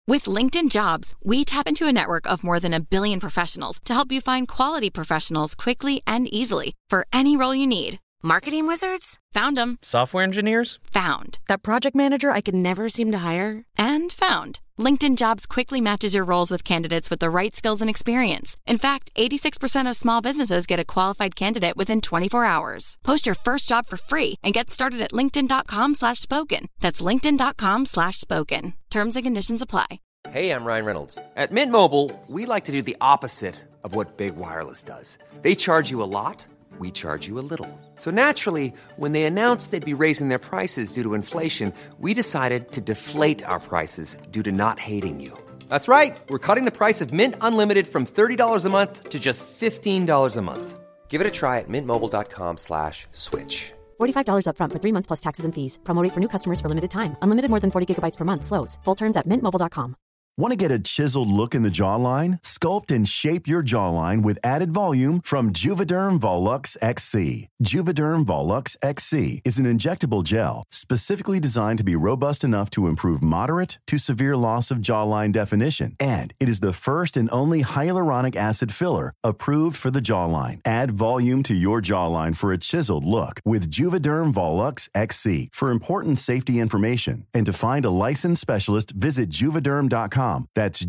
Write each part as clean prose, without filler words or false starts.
With LinkedIn Jobs, we tap into a network of more than 1 billion professionals to help you find quality professionals quickly and easily for any role you need. Marketing wizards? Found them. Software engineers? Found. That project manager I could never seem to hire? And found. LinkedIn Jobs quickly matches your roles with candidates with the right skills and experience. In fact, 86% of small businesses get a qualified candidate within 24 hours. Post your first job for free and get started at linkedin.com/spoken. That's linkedin.com/spoken. Terms and conditions apply. Hey, I'm Ryan Reynolds. At Mint Mobile, we like to do the opposite of what Big Wireless does. They charge you a lot. We charge you a little. So naturally, when they announced they'd be raising their prices due to inflation, we decided to deflate our prices due to not hating you. That's right. We're cutting the price of Mint Unlimited from $30 a month to just $15 a month. Give it a try at mintmobile.com/switch. $45 up front for 3 months plus taxes and fees. Promo rate for new customers for limited time. Unlimited more than 40 gigabytes per month. Slows full terms at mintmobile.com. Want to get a chiseled look in the jawline? Sculpt and shape your jawline with added volume from Juvederm Volux XC. Juvederm Volux XC is an injectable gel specifically designed to be robust enough to improve moderate to severe loss of jawline definition. And it is the first and only hyaluronic acid filler approved for the jawline. Add volume to your jawline for a chiseled look with Juvederm Volux XC. For important safety information and to find a licensed specialist, visit juvederm.com. That's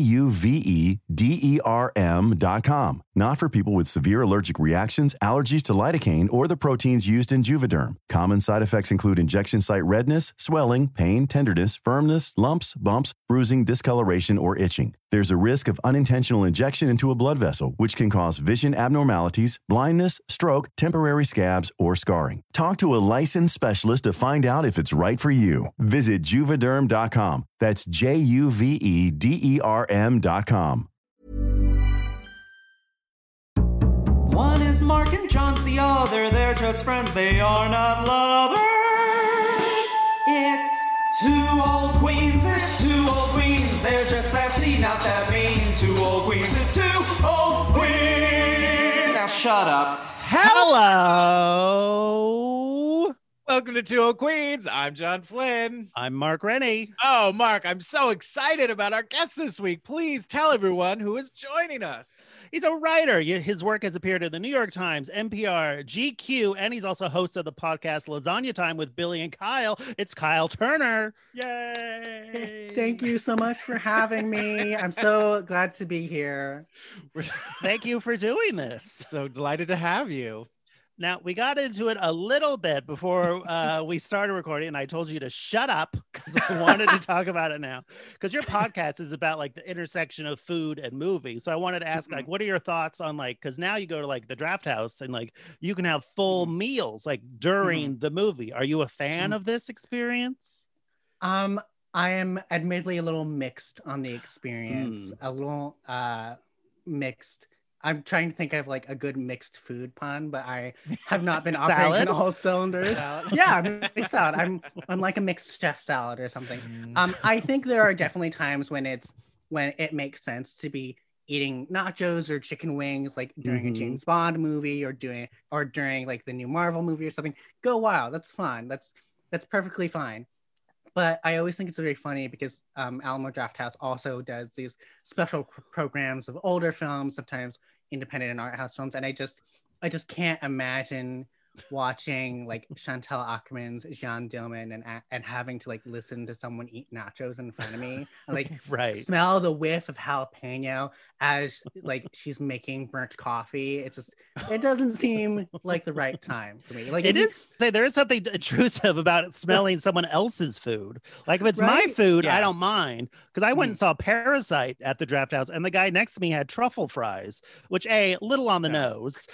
JUVEDERM.com. Not for people with severe allergic reactions, allergies to lidocaine, or the proteins used in Juvederm. Common side effects include injection site redness, swelling, pain, tenderness, firmness, lumps, bumps, bruising, discoloration, or itching. There's a risk of unintentional injection into a blood vessel, which can cause vision abnormalities, blindness, stroke, temporary scabs, or scarring. Talk to a licensed specialist to find out if it's right for you. Visit Juvederm.com. That's JUVEDERM.com. One is Mark and John's the other. They're just friends, they are not lovers. It's two old queens, it's two old queens. They're just sassy, not that mean. Two old queens, it's two old queens. Now shut up. Hello! Welcome to Two Old Queens. I'm John Flynn. I'm Mark Rennie. Oh, Mark, I'm so excited about our guest this week. Please tell everyone who is joining us. He's a writer. His work has appeared in the New York Times, NPR, GQ, and he's also host of the podcast Lasagna Time with Billy and Kyle. It's Kyle Turner. Yay! Thank you so much for having me. I'm so glad to be here. Thank you for doing this. So delighted to have you. Now, we got into it a little bit before we started recording, and I told you to shut up because I wanted to talk about it now. Because your podcast is about like the intersection of food and movies. So I wanted to ask, like, what are your thoughts on like, because now you go to like the Draft House and like you can have full meals like during the movie. Are you a fan of this experience? I am admittedly a little mixed on the experience. A little mixed. I'm trying to think of like a good mixed food pun, but I have not been operating on all cylinders. Yeah, mixed salad. I'm like a mixed chef salad or something. I think there are definitely times when it makes sense to be eating nachos or chicken wings, like during a James Bond movie or during like the new Marvel movie or something. Go wild. That's fun. That's perfectly fine. But I always think it's very funny because Alamo Drafthouse also does these special programs of older films, sometimes independent and art house films, and I just can't imagine watching like Chantal Ackerman's Jean Dillman and having to like listen to someone eat nachos in front of me and like smell the whiff of jalapeno as like she's making burnt coffee. It doesn't seem like the right time for me. Like there is something intrusive about smelling someone else's food. Like if it's my food, I don't mind, because I went and saw Parasite at the Draft House and the guy next to me had truffle fries, which a little on the nose.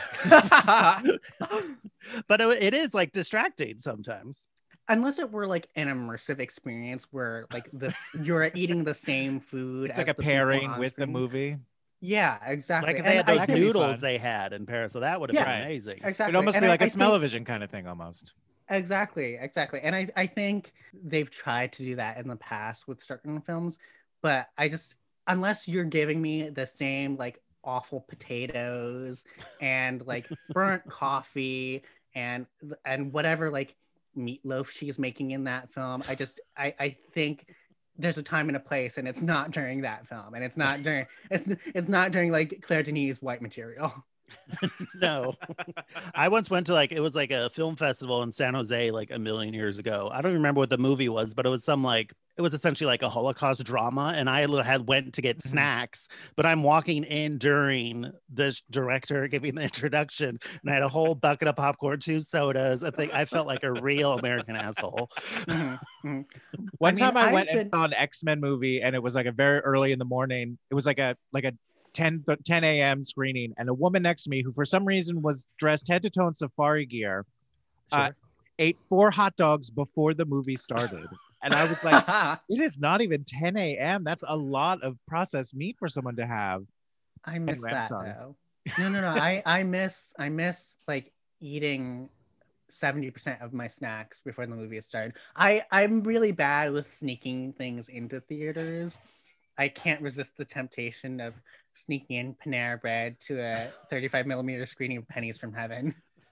But it is like distracting sometimes. Unless it were like an immersive experience where like you're eating the same food. It's like a pairing with the movie. Yeah, exactly. Like if they had those noodles they had in Paris, so that would have been amazing. Exactly. It'd almost be like a smell-o-vision kind of thing almost. Exactly. And I think they've tried to do that in the past with certain films, but unless you're giving me the same like awful potatoes and like burnt coffee and whatever like meatloaf she's making in that film, I think there's a time and a place, and it's not during that film, and it's not during it's not during like Claire Denis' White Material. No. I once went to it was like a film festival in San Jose like a million years ago. I don't remember what the movie was, but it was it was essentially like a Holocaust drama, and I had went to get snacks, but I'm walking in during the director giving the introduction, and I had a whole bucket of popcorn, 2 sodas. I felt like a real American asshole. One time I went and saw an X-Men movie, and it was like a very early in the morning. It was like a 10 a.m. screening, and a woman next to me who for some reason was dressed head to toe in safari gear ate 4 hot dogs before the movie started. And I was like, it is not even 10 a.m. That's a lot of processed meat for someone to have. I miss that though. No. I miss like eating 70% of my snacks before the movie started. I'm really bad with sneaking things into theaters. I can't resist the temptation of sneaking in Panera Bread to a 35mm screening of Pennies from Heaven.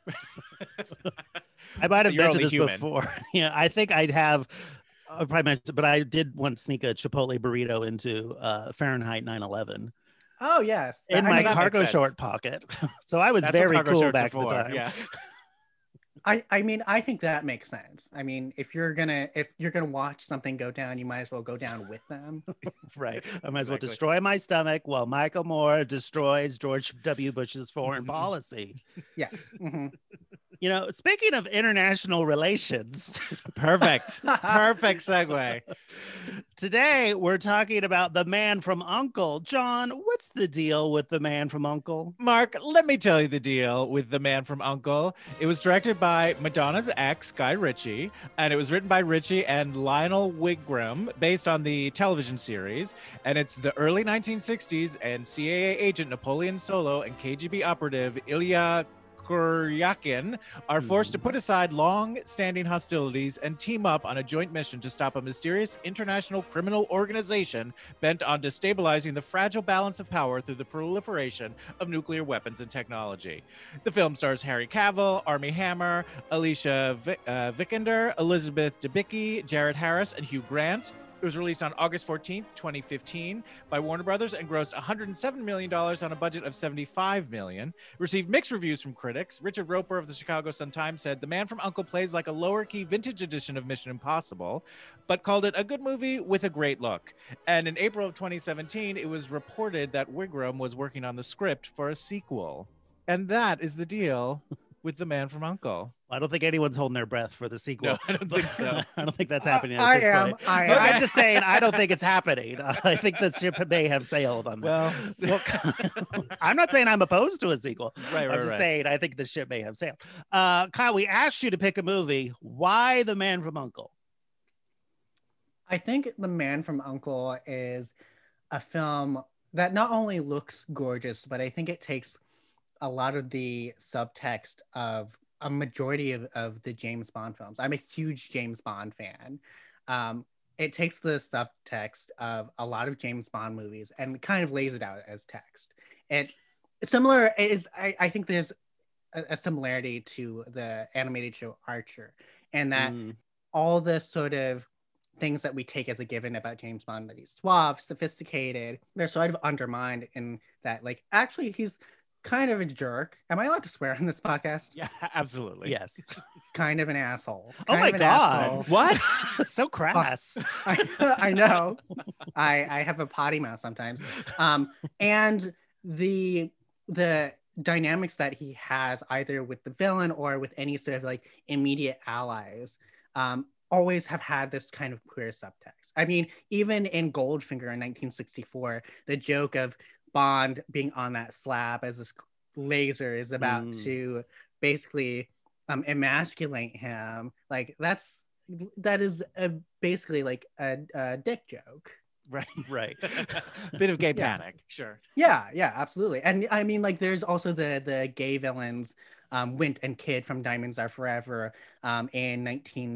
I might have mentioned this before. Yeah, I think I'd have. I probably mentioned, but I did once sneak a Chipotle burrito into Fahrenheit 9/11. Oh yes, in my cargo short pocket. So I was very cool back at the time. Yeah. I mean, I think that makes sense. I mean, if you're gonna watch something go down, you might as well go down with them. Right. I might as well destroy my stomach while Michael Moore destroys George W. Bush's foreign policy. Yes. Mm-hmm. You know, speaking of international relations, perfect segue. Today, we're talking about The Man from U.N.C.L.E. John, what's the deal with The Man from U.N.C.L.E.? Mark, let me tell you the deal with The Man from U.N.C.L.E. It was directed by Madonna's ex, Guy Ritchie, and it was written by Ritchie and Lionel Wigram, based on the television series. And it's the early 1960s, and CIA agent Napoleon Solo and KGB operative Ilya Kuryakin are forced to put aside long-standing hostilities and team up on a joint mission to stop a mysterious international criminal organization bent on destabilizing the fragile balance of power through the proliferation of nuclear weapons and technology. The film stars Harry Cavill, Armie Hammer, Alicia Vikander, Elizabeth Debicki, Jared Harris, and Hugh Grant. It was released on August 14th, 2015 by Warner Brothers and grossed $107 million on a budget of $75 million. Received mixed reviews from critics. Richard Roper of the Chicago Sun-Times said, "The Man from U.N.C.L.E. plays like a lower-key vintage edition of Mission Impossible," but called it a good movie with a great look. And in April of 2017, it was reported that Wigram was working on the script for a sequel. And that is the deal with The Man from U.N.C.L.E. I don't think anyone's holding their breath for the sequel. No, I don't think so. I don't think that's happening at this point. I'm just saying, I don't think it's happening. I think the ship may have sailed on that. Well, I'm not saying I'm opposed to a sequel. I'm just saying I think the ship may have sailed. Kyle, we asked you to pick a movie. Why The Man from U.N.C.L.E.? I think The Man from U.N.C.L.E. is a film that not only looks gorgeous, but I think it takes a lot of the subtext of a majority of the James Bond films. I'm a huge James Bond fan. It takes the subtext of a lot of James Bond movies and kind of lays it out as text. I think there's a similarity to the animated show Archer, and that all the sort of things that we take as a given about James Bond, that he's suave, sophisticated, they're sort of undermined in that, like, actually he's kind of a jerk. Am I allowed to swear on this podcast? Yeah, absolutely. Yes. He's kind of an asshole. Oh my God. What? So crass. I know. I have a potty mouth sometimes. And the dynamics that he has either with the villain or with any sort of like immediate allies always have had this kind of queer subtext. I mean, even in Goldfinger in 1964, the joke of Bond being on that slab as this laser is about to basically emasculate him, like that is basically like a dick joke. Right. Bit of gay panic. Sure. Yeah, absolutely. And I mean, like, there's also the gay villains, Wint and Kid from Diamonds Are Forever, in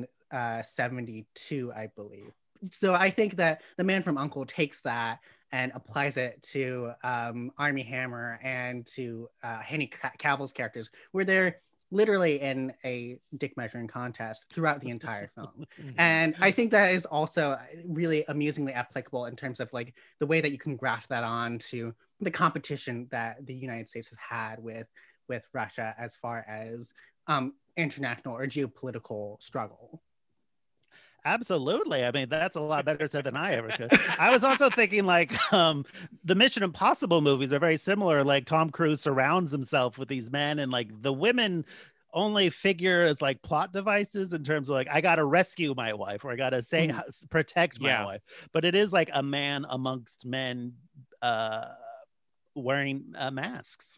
1972, I believe. So I think that The Man from U.N.C.L.E. takes that and applies it to Armie Hammer and to Henry Cavill's characters, where they're literally in a dick measuring contest throughout the entire film. And I think that is also really amusingly applicable in terms of like the way that you can graft that on to the competition that the United States has had with Russia as far as international or geopolitical struggle. Absolutely. I mean, that's a lot better said than I ever could. I was also thinking like the Mission Impossible movies are very similar. Like Tom Cruise surrounds himself with these men, and like the women only figure as like plot devices in terms of like, I got to rescue my wife, or I got to protect my wife. But it is like a man amongst men wearing masks.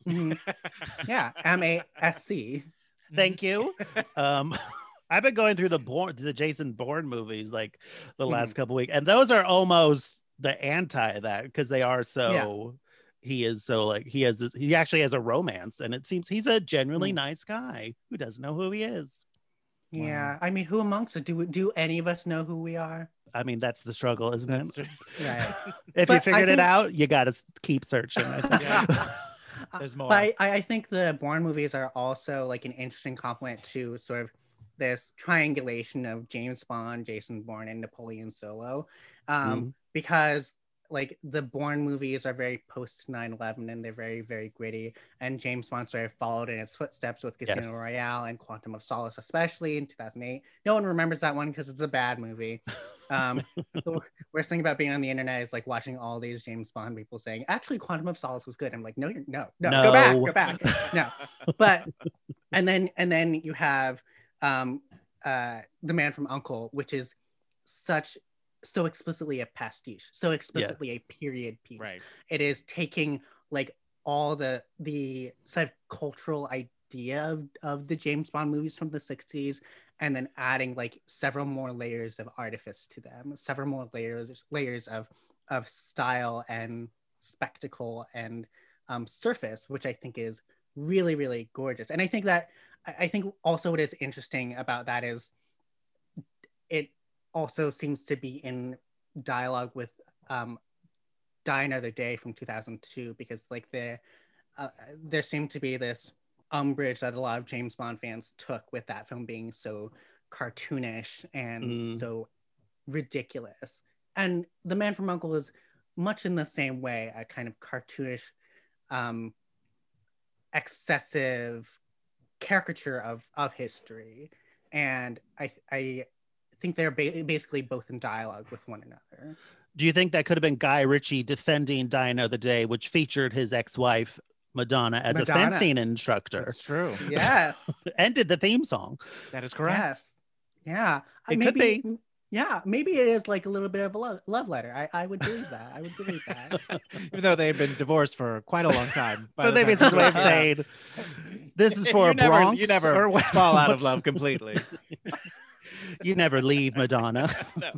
Yeah, MASC. Thank you. I've been going through the Jason Bourne movies like the last couple weeks, and those are almost the anti that, because they are so he is so like he actually has a romance, and it seems he's a genuinely nice guy who doesn't know who he is. Yeah, I mean, who amongst us do any of us know who we are? I mean, that's the struggle, isn't it? Right. If you figured it out, you got to keep searching. I think. There's more. But I think the Bourne movies are also like an interesting complement to sort of this triangulation of James Bond, Jason Bourne, and Napoleon Solo, because like the Bourne movies are very post 9/11 and they're very, very gritty, and James Bond sort of followed in its footsteps with Casino Royale and Quantum of Solace, especially in 2008. No one remembers that one because it's a bad movie. The worst thing about being on the internet is like watching all these James Bond people saying, actually Quantum of Solace was good. I'm like, no, go back. No. But and then you have The Man from U.N.C.L.E., which is so explicitly a pastiche, so explicitly a period piece. Right. It is taking like all the sort of cultural idea of the James Bond movies from the 60s, and then adding like several more layers of artifice to them, several more layers of style and spectacle and surface, which I think is really, really gorgeous. And I think also what is interesting about that is it also seems to be in dialogue with Die Another Day from 2002, because like there seemed to be this umbrage that a lot of James Bond fans took with that film being so cartoonish and so ridiculous. And The Man from U.N.C.L.E. is much in the same way, a kind of cartoonish, excessive caricature of history. And I think they're basically both in dialogue with one another. Do you think that could have been Guy Ritchie defending Die Another Day, which featured his ex-wife Madonna as a fencing instructor? That's true. Yes. And did the theme song. That is correct. Yes. Yeah. It could be. Yeah, maybe it is like a little bit of a love letter. I would believe that. Even though they've been divorced for quite a long time. But maybe it's his way of saying, this is for Bronx. You never fall out of love completely. You never leave, Madonna.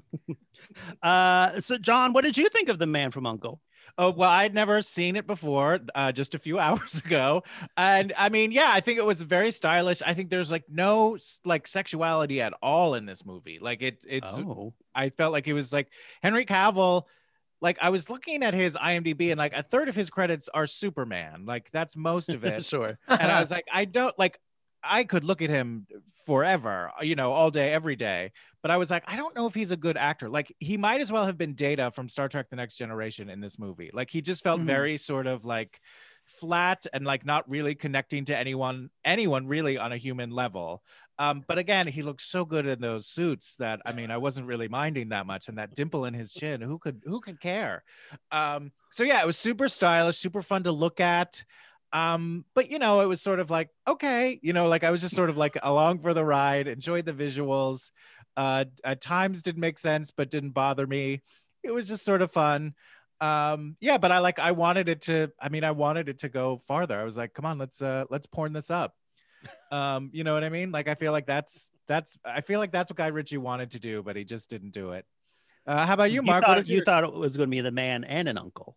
No. So, John, what did you think of The Man from U.N.C.L.E.? Oh, well, I'd never seen it before, just a few hours ago. And I mean, yeah, I think it was very stylish. I think there's like no like sexuality at all in this movie. Like I felt like it was like Henry Cavill. Like I was looking at his IMDb and like a third of his credits are Superman. Like that's most of it. Sure. And I was like, I could look at him forever, all day, every day. But I was like, I don't know if he's a good actor. Like he might as well have been Data from Star Trek: The Next Generation in this movie. Like he just felt very sort of like flat and like not really connecting to anyone really on a human level. But again, he looked so good in those suits that, I mean, I wasn't really minding that much. And that dimple in his chin, who could care? So yeah, it was super stylish, super fun to look at. But it was sort of like, okay, like I was just sort of like along for the ride, enjoyed the visuals. At times didn't make sense, but didn't bother me. It was just sort of fun. But I wanted it to go farther. I was like, come on, let's porn this up. You know what I mean? Like, I feel like that's what Guy Ritchie wanted to do, but he just didn't do it. How about you, Mark? You thought it was going to be The Man and an Uncle.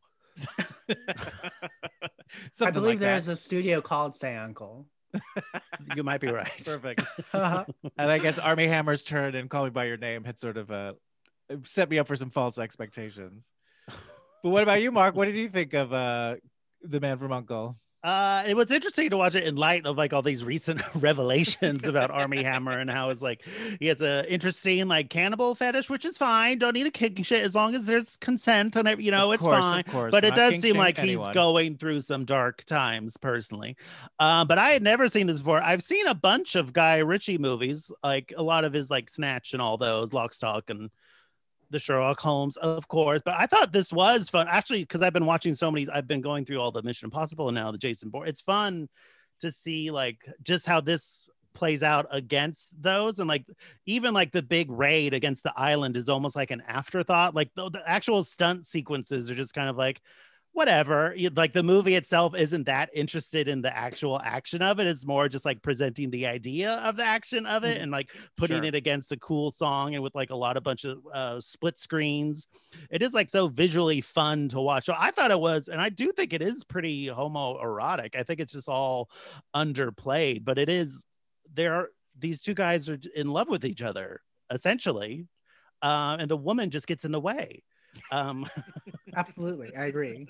I believe there's a studio called Say Uncle. You might be right. Perfect. And I guess Armie Hammer's turn and Call Me by Your Name had sort of set me up for some false expectations. But what about you, Mark? What did you think of The Man from U.N.C.L.E.? It was interesting to watch it in light of like all these recent revelations about Army Hammer and how it's like he has a interesting like cannibal fetish, which is fine. Don't need a king shit as long as there's consent and you know, it's fine. Of course, but we're it not does king seem shaming like anyone. he's going through some dark times personally. But I had never seen this before. I've seen a bunch of Guy Ritchie movies, like a lot of his like Snatch and all those, Lock, Stock, and the Sherlock Holmes, of course, but I thought this was fun actually because I've been watching so many. I've been going through all the Mission Impossible and now the Jason Bourne. It's fun to see like just how this plays out against those, and like even like the big raid against the island is almost like an afterthought. Like the actual stunt sequences are just kind of like whatever. Like the movie itself isn't that interested in the actual action of it. It's more just like presenting the idea of the action of it and like putting it against a cool song and with like a lot of bunch of split screens. It is like so visually fun to watch. So I thought it was, and I do think it is pretty homoerotic. I think it's just all underplayed, but it is, these two guys are in love with each other essentially. And the woman just gets in the way. Absolutely, I agree.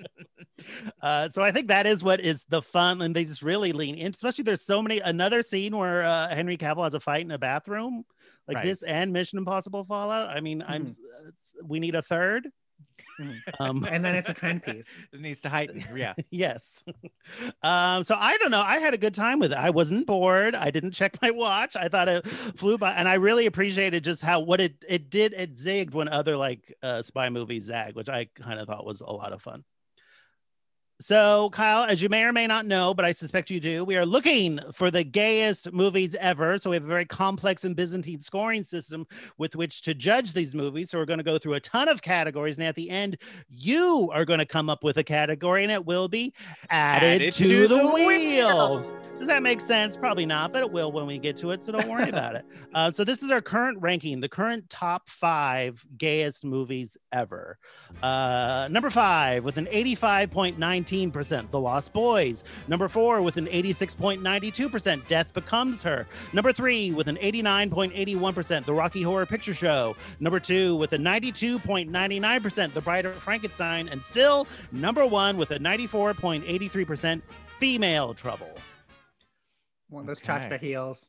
So I think that is what is the fun, and they just really lean in. Especially there's so many. Another scene where Henry Cavill has a fight in a bathroom, like this, and Mission Impossible Fallout. I mean, we need a third. And then it's a trend piece. It needs to heighten. Yeah. Yes. So I don't know. I had a good time with it. I wasn't bored. I didn't check my watch. I thought it flew by, and I really appreciated just how what it did. It zigged when other like spy movies zag, which I kind of thought was a lot of fun. So, Kyle, as you may or may not know, but I suspect you do, we are looking for the gayest movies ever. So we have a very complex and Byzantine scoring system with which to judge these movies. So we're going to go through a ton of categories. And at the end, you are going to come up with a category, and it will be added to the wheel. Does that make sense? Probably not, but it will when we get to it. So don't worry about it. So this is our current ranking, the current top 5 gayest movies ever. Number 5 with an 85.19%, The Lost Boys. Number 4 with an 86.92%, Death Becomes Her. Number 3 with an 89.81%, The Rocky Horror Picture Show. Number 2 with a 92.99%, The Bride of Frankenstein. And still number 1 with a 94.83%, Female Trouble. One of those cha-cha heels.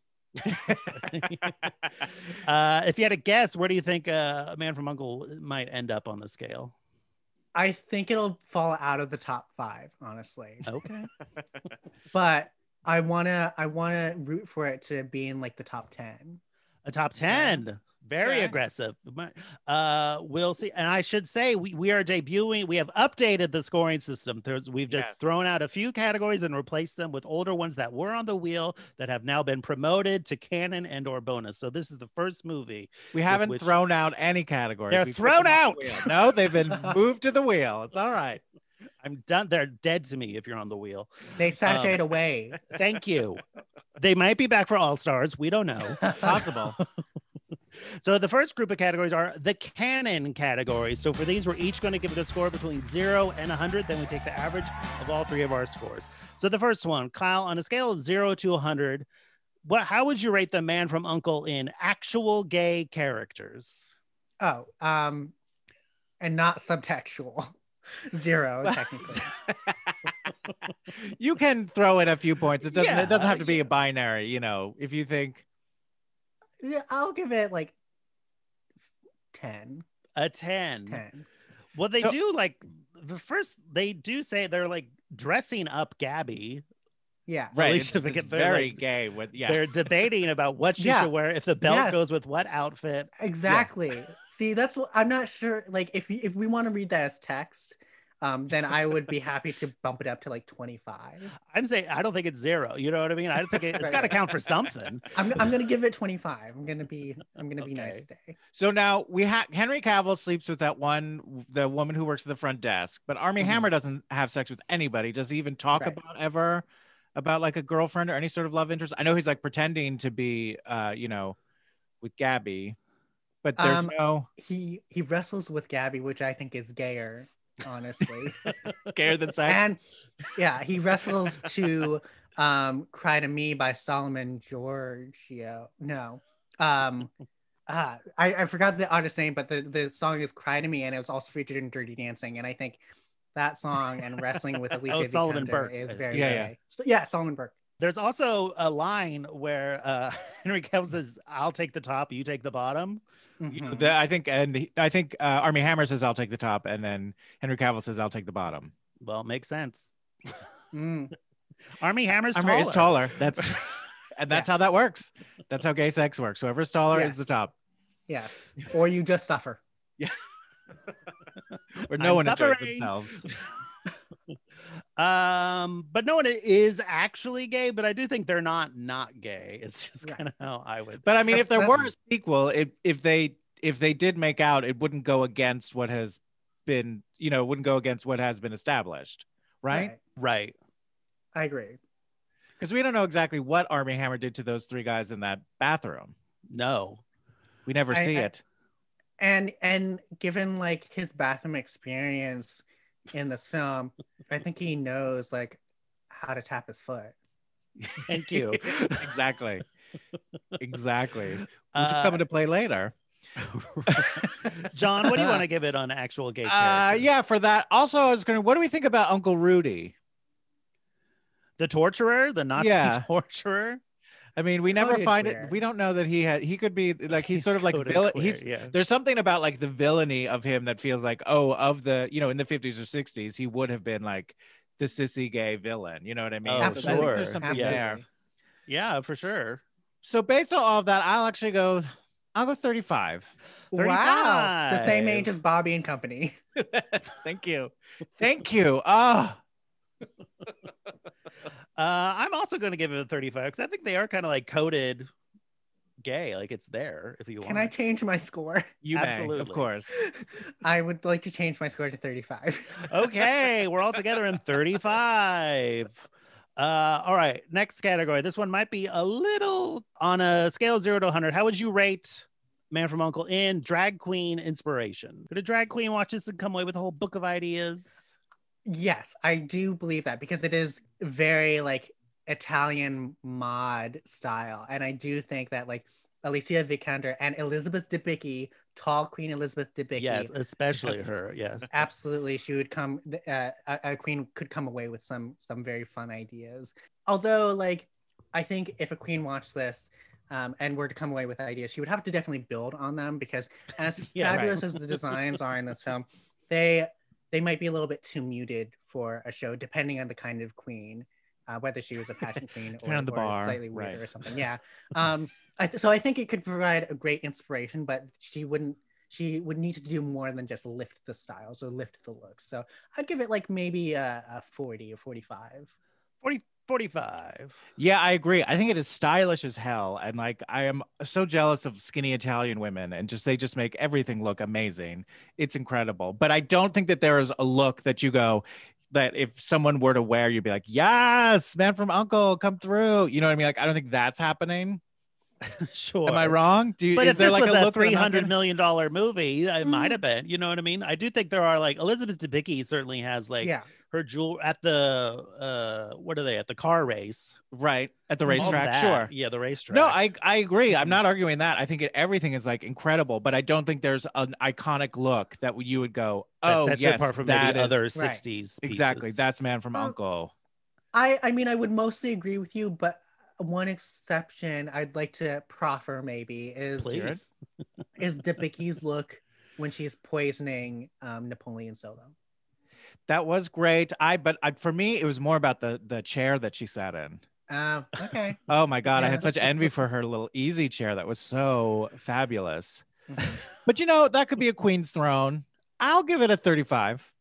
If you had a guess, where do you think A Man from U.N.C.L.E. might end up on the scale? I think it'll fall out of the top 5, honestly. Okay. But I wanna root for it to be in like the top 10. A top 10. Yeah. Very aggressive. We'll see. And I should say, we are debuting. We have updated the scoring system. We've just thrown out a few categories and replaced them with older ones that were on the wheel that have now been promoted to canon and or bonus. So this is the first movie. We haven't thrown out any categories. They're thrown out. No, they've been moved to the wheel. It's all right. I'm done. They're dead to me if you're on the wheel. They sashayed away. Thank you. They might be back for All Stars. We don't know. It's possible. So the first group of categories are the canon categories. So for these, we're each going to give it a score between 0 and 100. Then we take the average of all 3 of our scores. So the first one, Kyle, on a scale of 0 to 100, how would you rate The Man from U.N.C.L.E. in actual gay characters? Oh, and not subtextual. 0, technically. You can throw in a few points. It doesn't have to be a binary, you know, if you think. Yeah, I'll give it like 10. A 10. 10. Well, they do like they do say they're like dressing up Gabby. Yeah, right. It's very like, gay. They're debating about what she should wear, if the belt goes with what outfit. Exactly. Yeah. See, that's what I'm not sure. Like, if we want to read that as text, then I would be happy to bump it up to like 25. I'm saying I don't think it's 0. You know what I mean? I don't think it's got to count for something. I'm gonna give it 25. I'm gonna be nice today. So now we have Henry Cavill sleeps with the woman who works at the front desk, but Armie Hammer doesn't have sex with anybody. Does he even talk about like a girlfriend or any sort of love interest? I know he's like pretending to be, with Gabby, but there's no. He wrestles with Gabby, which I think is gayer. Honestly, gayer than sex. And he wrestles to "Cry to Me" by Solomon Giorgio. No, I forgot the artist name, but the song is "Cry to Me," and it was also featured in Dirty Dancing. And I think that song and wrestling with Alicia Solomon Vikander Burke. is very Yeah, gay. yeah. So, yeah, Solomon Burke. There's also a line where Henry Cavill says, "I'll take the top, you take the bottom." Mhm. I think Army Hammer says I'll take the top, and then Henry Cavill says I'll take the bottom. Well, it makes sense. Mm. Army Hammer's Army taller. is taller. That's and that's how that works. That's how gay sex works. Whoever's taller Yes. is the top. Yes. Or you just suffer. Or no I'm one enjoys suffering. themselves. But no one is actually gay, but I do think they're not gay. It's just Right. kind of how I would. But I mean, if there That's- were a sequel, if they did make out, it wouldn't go against what has been, it wouldn't go against what has been established, right? Right. I agree. Because we don't know exactly what Army Hammer did to those three guys in that bathroom. No. We never see it. And given like his bathroom experience in this film, I think he knows like how to tap his foot. Thank you. Exactly. Which will come into play later. John, what do you want to give it on actual gay character? Yeah, for that. Also, I was what do we think about Uncle Rudy? The torturer, the Nazi torturer. I mean, we never Coded find queer. it. We don't know that he could be like, he's sort of like coded villain. queer, yeah. There's something about like the villainy of him that feels like, of the, in the 50s or 60s, he would have been like the sissy gay villain. You know what I mean? Oh, So I think sure. there's something Absolutely. there. Yeah, for sure. So based on all of that, I'll go 35. Wow. The same 35. age as Bobby and Company. Thank you. Oh, I'm also going to give it a 35 because I think they are kind of like coded gay. Like it's there if you want. Can I change my score? you may, Absolutely. of course. I would like to change my score to 35. Okay, we're all together in 35. All right, next category. This one might be a little on a scale of 0 to 100. How would you rate Man from U.N.C.L.E. in drag queen inspiration? Could a drag queen watch this and come away with a whole book of ideas? Yes, I do believe that because it is very like Italian mod style. And I do think that like Alicia Vikander and Elizabeth Debicki, tall Queen Elizabeth Debicki. Yes, especially Yes. her. Yes. Absolutely, she would come. A queen could come away with some very fun ideas. Although, like, I think if a queen watched this and were to come away with ideas, she would have to definitely build on them because, as Yeah, fabulous as the designs are in this film, they might be a little bit too muted for a show, depending on the kind of queen, whether she was a pageant queen Depending on the or bar, slightly weirder right. or something. Yeah. So I think it could provide a great inspiration, but she would need to do more than just lift the styles or lift the looks. So I'd give it like maybe a 40 or 45. 45. Yeah, I agree. I think it is stylish as hell. And like, I am so jealous of skinny Italian women and they just make everything look amazing. It's incredible. But I don't think that there is a look that you go, that if someone were to wear, you'd be like, yes, Man from U.N.C.L.E., come through. You know what I mean? Like, I don't think that's happening. Sure. Am I wrong? But is if there this like was a a look that I'm not $300 million movie, it might Mm. have been. You know what I mean? I do think there are like Elizabeth Debicki certainly has like Yeah. her jewel at the what are they at the car race? right at the All racetrack? that. Sure. Yeah, the racetrack. No, I agree. I'm not arguing that. I think everything is like incredible, but I don't think there's an iconic look that you would go, That oh, sets it yes, apart from that maybe is- other Right. 60s. exactly. pieces. That's Man from Oh. U.N.C.L.E. I mean, I would mostly agree with you, but one exception I'd like to proffer maybe is Please. Debicki's look when she's poisoning Napoleon Solo. That was great. But for me, it was more about the chair that she sat in. Okay. Oh my God, I Yeah. had such envy for her little easy chair. That was so fabulous. Mhm. But that could be a queen's throne. I'll give it a 35.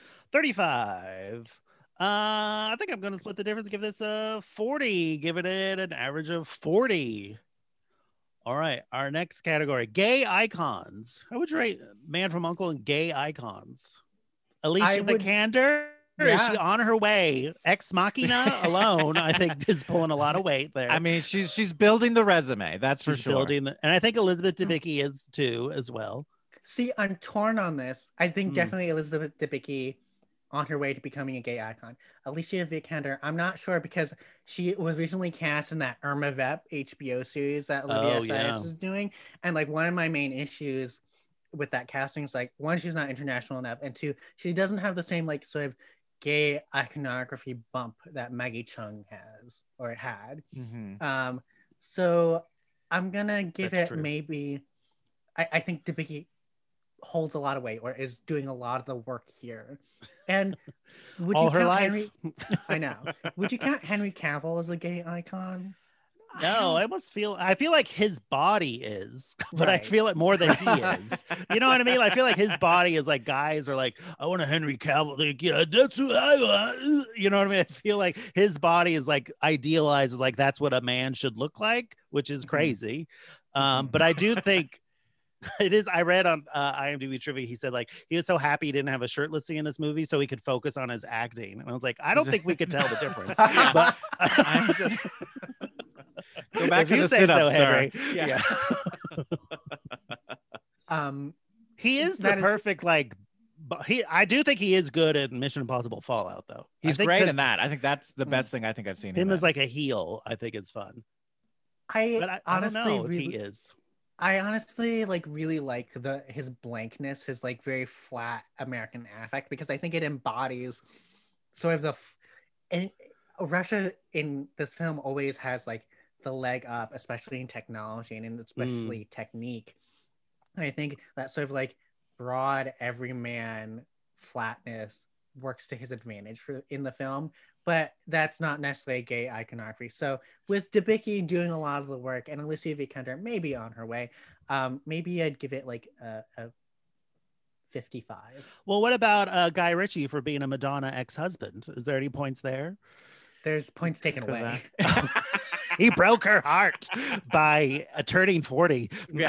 35. I think I'm going to split the difference. Give this a 40. Give it an average of 40. All right. Our next category, gay icons. How would you rate Man from U.N.C.L.E. and gay icons? Alicia would- Vikander? Or is Yeah. she on her way? Ex Machina alone, I think, is pulling a lot of weight there. I mean, she's building the resume. That's for She's sure. building, and I think Elizabeth Debicki is too, as well. See, I'm torn on this. I think Hmm. definitely Elizabeth Debicki on her way to becoming a gay icon. Alicia Vikander, I'm not sure because she was recently cast in that Irma Vep HBO series that Olivia Oh, yeah. Stiles is doing. And like one of my main issues with that casting is like, one, she's not international enough, and two, she doesn't have the same like sort of gay iconography bump that Maggie Chung has or had. So I'm gonna give That's it true. maybe. I think Debicki holds a lot of weight or is doing a lot of the work here. And would All you her count life. Henry? I know. Would you count Henry Cavill as a gay icon? No, I feel like his body is, but I Right. feel it more than he is. You know what I mean? I feel like his body is like, guys are like, I want a Henry Cavill. Like, yeah, that's what I want. You know what I mean? I feel like his body is like idealized, like that's what a man should look like, which is crazy. But I do think it is. I read on IMDb trivia, he said like he was so happy he didn't have a shirtless scene in this movie so he could focus on his acting. And I was like, I don't think we could tell the difference. But I'm just go back if to you the say sit-up, so, sir. Henry. Yeah. He is the That is- perfect like. But I do think he is good at Mission Impossible Fallout though. I He's think great 'cause in that. I think that's the best thing I think I've seen Him him as in. like a heel, I think is fun. But I honestly don't know if really, he is. I honestly like really like his blankness, his like very flat American affect, because I think it embodies sort of and Russia in this film always has like the leg up, especially in technology and especially technique. And I think that sort of like broad everyman flatness works to his advantage in the film, but that's not necessarily gay iconography. So with Debicki doing a lot of the work and Alicia Vikander maybe on her way, maybe I'd give it like a 55. Well, what about Guy Ritchie for being a Madonna ex-husband? Is there any points there? There's points taken away. He broke her heart by turning 40. Yeah.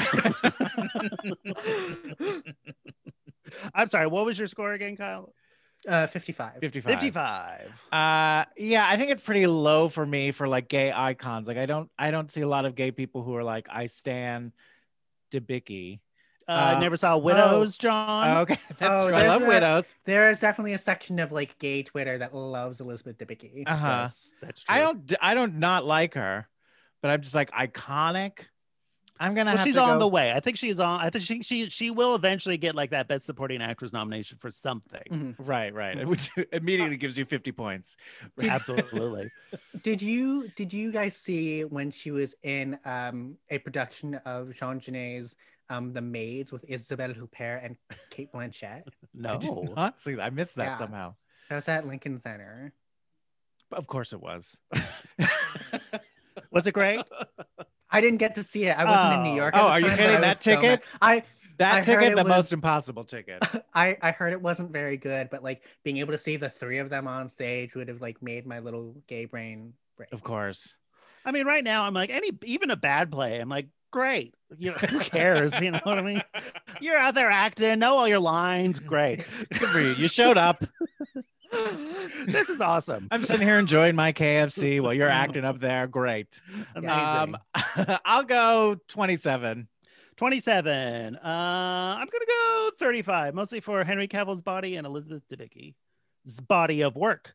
I'm sorry, what was your score again, Kyle? 55. 55. 55. Yeah, I think it's pretty low for me for like gay icons. Like I don't see a lot of gay people who are like, I stan Debicki. Never saw Widows, John. Okay, that's true. I there's love Widows. There is definitely a section of like gay Twitter that loves Elizabeth Debicki. Yes, that's true. I don't not like her, but I'm just like iconic. I'm gonna. Well, have she's to on go- the way. I think she's on. I think she will eventually get like that Best Supporting Actress nomination for something. Right, which immediately gives you 50 points. Absolutely. Did you guys see when she was in a production of Jean Genet's The Maids with Isabelle Huppert and Kate Blanchett? No. Honestly, I missed that Yeah. somehow. That was at Lincoln Center. Of course it was. Was it great? I didn't get to see it. I wasn't in New York. Oh, at the are you time, but kidding? I That was so ticket? mad. That I heard ticket, it the was- most impossible ticket. I heard it wasn't very good, but like being able to see the three of them on stage would have like made my little gay brain break. Of course. I mean, right now I'm like even a bad play. I'm like, great. You know, who cares? You know what I mean? You're out there acting, know all your lines. Great. Good for you. You showed up. This is awesome. I'm sitting here enjoying my KFC while you're acting up there. Great. Amazing. I'll go 27. 27. I'm gonna go 35, mostly for Henry Cavill's body and Elizabeth Debicki's body of work.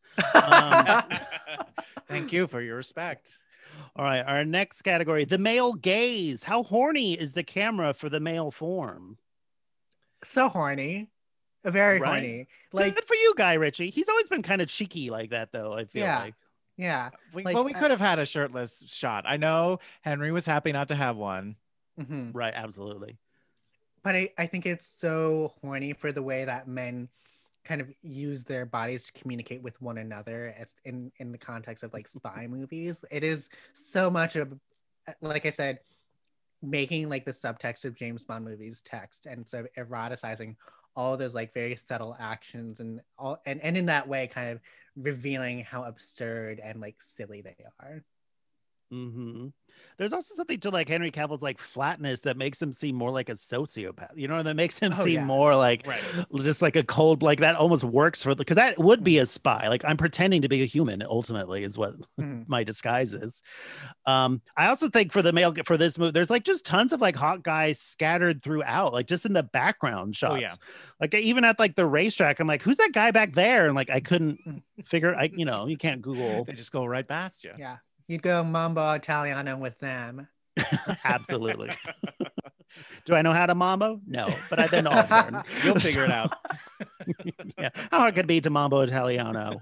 Thank you for your respect. All right, our next category: the male gaze. How horny is the camera for the male form? So horny. Very Right? horny. Like, Good for you, Guy Ritchie. He's always been kind of cheeky like that, though. I feel Yeah. like. yeah. We Like, could have had a shirtless shot. I know Henry was happy not to have one. mhm. Right, absolutely. But I think it's so horny for the way that men kind of use their bodies to communicate with one another as in the context of like spy movies. It is so much of, like I said, making like the subtext of James Bond movies text, and so eroticizing all those like very subtle actions and all and in that way kind of revealing how absurd and like silly they are. Mm-hmm. There's also something to like Henry Cavill's like flatness that makes him seem more like a sociopath, you know, that makes him Oh, seem yeah. more like Right. just like a cold, like that almost works for because that would be a spy. Like I'm pretending to be a human ultimately is what Mhm. my disguise is. I also think for the male for this movie, there's like just tons of like hot guys scattered throughout, like just in the background shots. yeah. Like even at like the racetrack, I'm like, who's that guy back there? And like I couldn't figure you know, you can't Google. They just go right past you. Yeah. You'd go Mambo Italiano with them. Absolutely. Do I know how to mambo? No, but I've been to Auburn. You'll figure it out. Yeah. How hard could it be to mambo Italiano?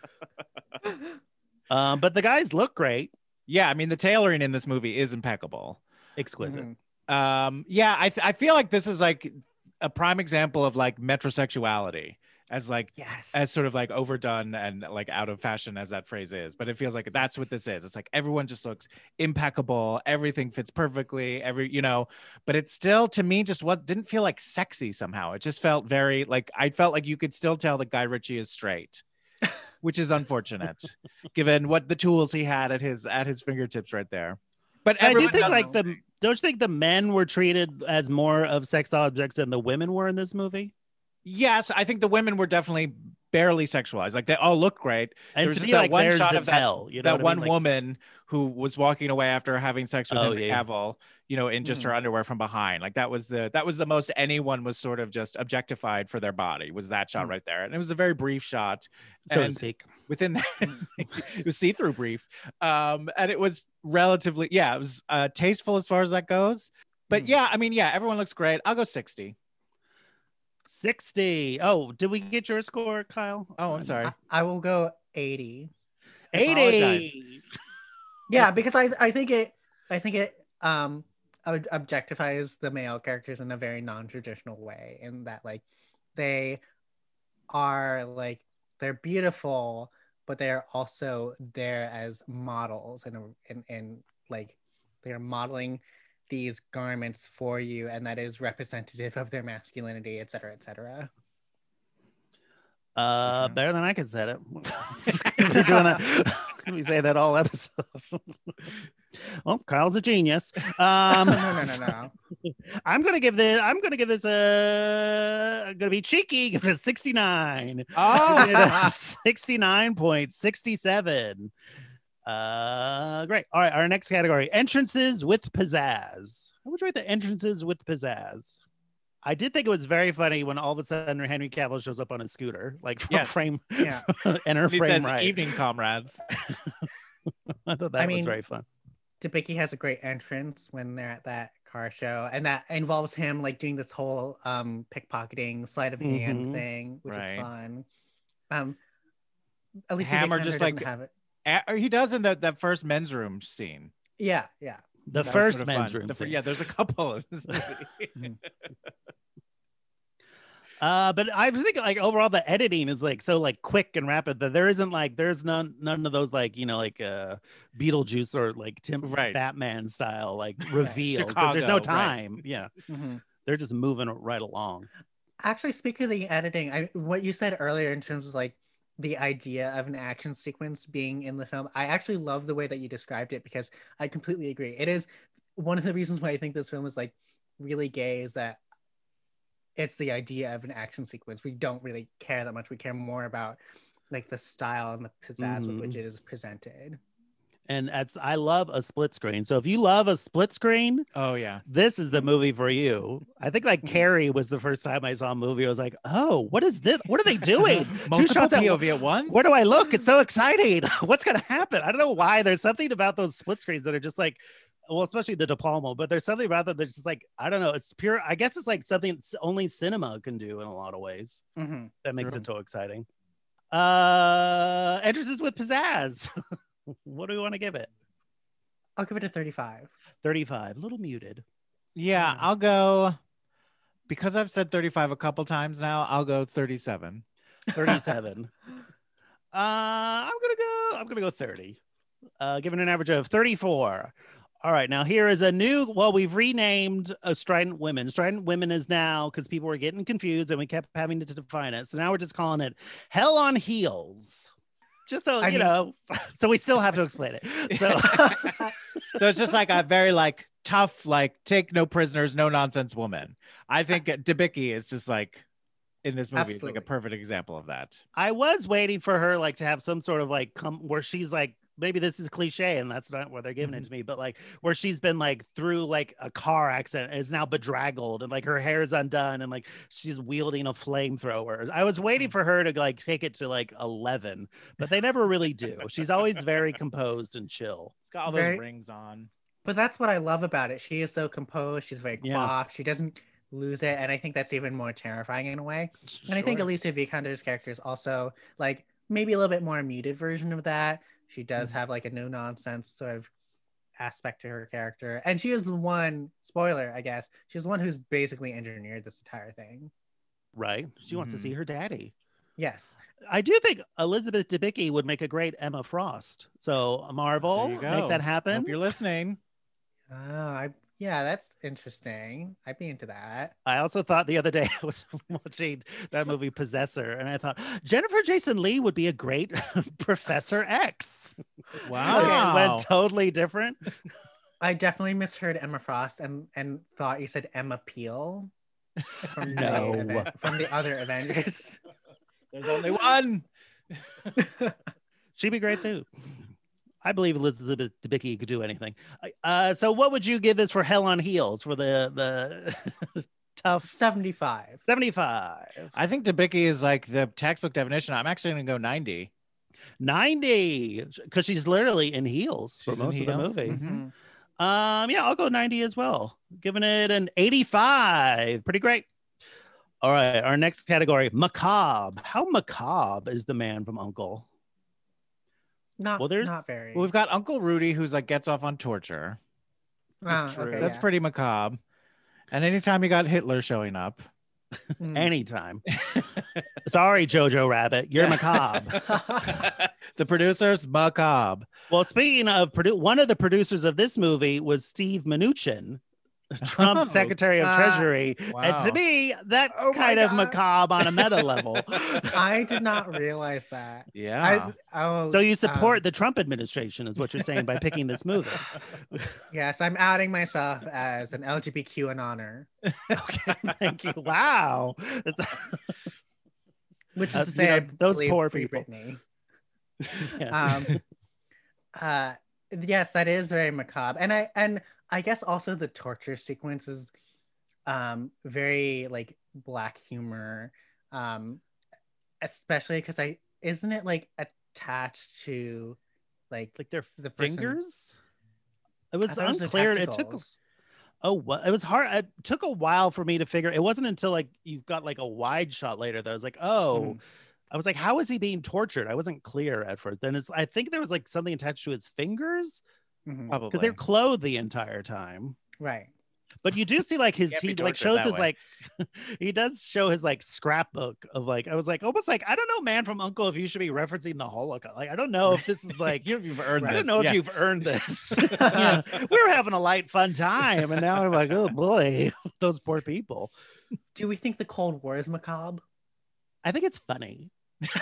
But the guys look great. Yeah, I mean the tailoring in this movie is impeccable. Exquisite. Yeah, I feel like this is like a prime example of like metrosexuality as like as sort of like overdone and like out of fashion as that phrase is, but it feels like that's what this is. It's like everyone just looks impeccable, everything fits perfectly, but it still to me just didn't feel like sexy somehow. It just felt very like I felt like you could still tell that Guy Ritchie is straight. Which is unfortunate given what the tools he had at his fingertips right there. But I do think like don't you think the men were treated as more of sex objects than the women were in this movie? Yes, I think the women were definitely barely sexualized. Like they all look great. And there was to just me, that like, one there's shot the of tell, that one Like, woman who was walking away after having sex with Henry Cavill, in just her underwear from behind. Like that was the most anyone was sort of just objectified for their body was that shot right there. And it was a very brief shot, so to speak. Within that, it was see-through brief. And it was relatively, it was tasteful as far as that goes. But everyone looks great. I'll go 60. 60. Oh, did we get your score, Kyle? Oh, I'm sorry. I will go 80. 80. Yeah, because I think it objectifies the male characters in a very non-traditional way, in that like they are like they're beautiful, but they are also there as models and like they're modeling these garments for you, and that is representative of their masculinity, etc., etc. Better than I could say it. We're doing that. We say that all episodes. Oh, Kyle's a genius. No. I'm gonna be cheeky. Give it a 69. Oh, 69.67. Great. All right, our next category: entrances with pizzazz. I would rate the entrances with pizzazz. I did think it was very funny when all of a sudden Henry Cavill shows up on a scooter, like from frame, enter frame says, right. Evening, comrades. I thought that was very fun. Debicki has a great entrance when they're at that car show, and that involves him like doing this whole pickpocketing sleight of hand thing, which is fun. At least Hammer just like have it. He does in that first men's room scene. Yeah. The first men's room. There's a couple in this movie. But I think like overall the editing is like so like quick and rapid that there's none of those like Beetlejuice or like Batman style like reveal. There's no time. Right. Yeah. They're just moving right along. Actually, speaking of the editing, what you said earlier in terms of like the idea of an action sequence being in the film, I actually love the way that you described it, because I completely agree. It is one of the reasons why I think this film is like really gay, is that it's the idea of an action sequence. We don't really care that much. We care more about like the style and the pizzazz with which it is presented. And I love a split screen. So if you love a split screen, this is the movie for you. I think like Carrie was the first time I saw a movie. I was like, oh, what is this? What are they doing? Two shots at POV at once. Where do I look? It's so exciting. What's gonna happen? I don't know why. There's something about those split screens that are just like, well, especially the De Palma, but there's something about that that's just like, I don't know. It's pure. I guess it's like something only cinema can do in a lot of ways. That makes it so exciting. Entrances with pizzazz. What do we want to give it? I'll give it a 35. 35, a little muted. Yeah, I'll go, because I've said 35 a couple times now, I'll go 37. 37. I'm gonna go 30. Giving an average of 34. All right, now here is we've renamed Strident Women. Strident Women is now, because people were getting confused and we kept having to define it. So now we're just calling it Hell on Heels. Just so, so we still have to explain it. So, so it's just like a very like tough, like take no prisoners, no nonsense woman. I think Debicki is just like in this movie, it's like a perfect example of that. I was waiting for her like to have some sort of like where she's like, maybe this is cliche and that's not where they're giving it to me, but like where she's been like through like a car accident, is now bedraggled and like her hair is undone and like she's wielding a flamethrower. I was waiting for her to like take it to like 11, but they never really do. She's always very composed and chill. Got all those rings on. But that's what I love about it. She is so composed. She's very Yeah. coiffed. She doesn't lose it, and I think that's even more terrifying in a way. And I think Sure. Alicia Vikander's character is also like maybe a little bit more muted version of that. She does have like a no nonsense sort of aspect to her character, and she is the one, spoiler I guess, she's the one who's basically engineered this entire thing. Right. She wants to see her daddy. Yes. I do think Elizabeth Debicki would make a great Emma Frost. So Marvel, There you go. make that happen. Hope you're listening. Yeah, that's interesting. I'd be into that. I also thought the other day I was watching that movie Possessor, and I thought Jennifer Jason Leigh would be a great Professor X. Wow. It went totally different. I definitely misheard Emma Frost and thought you said Emma Peel from No. from the other Avengers. There's only one. She'd be great too. I believe Elizabeth Debicki could do anything. So what would you give this for Hell on Heels for the tough 75? 75? I think Debicki is like the textbook definition. I'm actually going to go 90. 90 because she's literally in heels for She's in most of the heels. movie. Mhm. Yeah, I'll go 90 as well. Giving it an 85. Pretty great. All right, our next category, macabre. How macabre is the man from Uncle? Not Well, there's- not very. Well, we've got Uncle Rudy, who's like gets off on torture. Okay, That's yeah. pretty macabre. And anytime you got Hitler showing up, Mm. Anytime. Sorry, Jojo Rabbit, you're macabre. the producers macabre. Well, speaking of one of the producers of this movie was Steve Mnuchin, Trump's Oh. Secretary of Treasury. And to Wow. me, that's Oh my kind of God. macabre on a meta level. I did not realize that. Yeah. So you support the Trump administration is what you're saying by picking this movie. Yes, I'm outing myself as an LGBTQ honor, Okay, thank you. Wow. which is You to say, know, I those believe poor Free people. Britney. Yes. Yes, that is very macabre, and I guess also the torture sequence is very like black humor, especially because isn't it like attached to like their the person- fingers? It was I thought it was the unclear. It took testicles. it was hard. It took a while for me to figure. It wasn't until like you got like a wide shot later that I was like, oh. I was like, how is he being tortured? I wasn't clear at first. Then I think there was like something attached to his fingers Probably. because they're clothed the entire time. Right. But you do see like he Can't be like tortured shows that his way. like he does show his like scrapbook of like I was like almost like I don't know, man from Uncle, if you should be referencing the Holocaust. Like I don't know if this is like You've earned I this. don't know Yeah. if you've earned this. Yeah. We were having a light, fun time, and now I'm like, oh boy, those poor people. Do we think the Cold War is macabre? I think it's funny.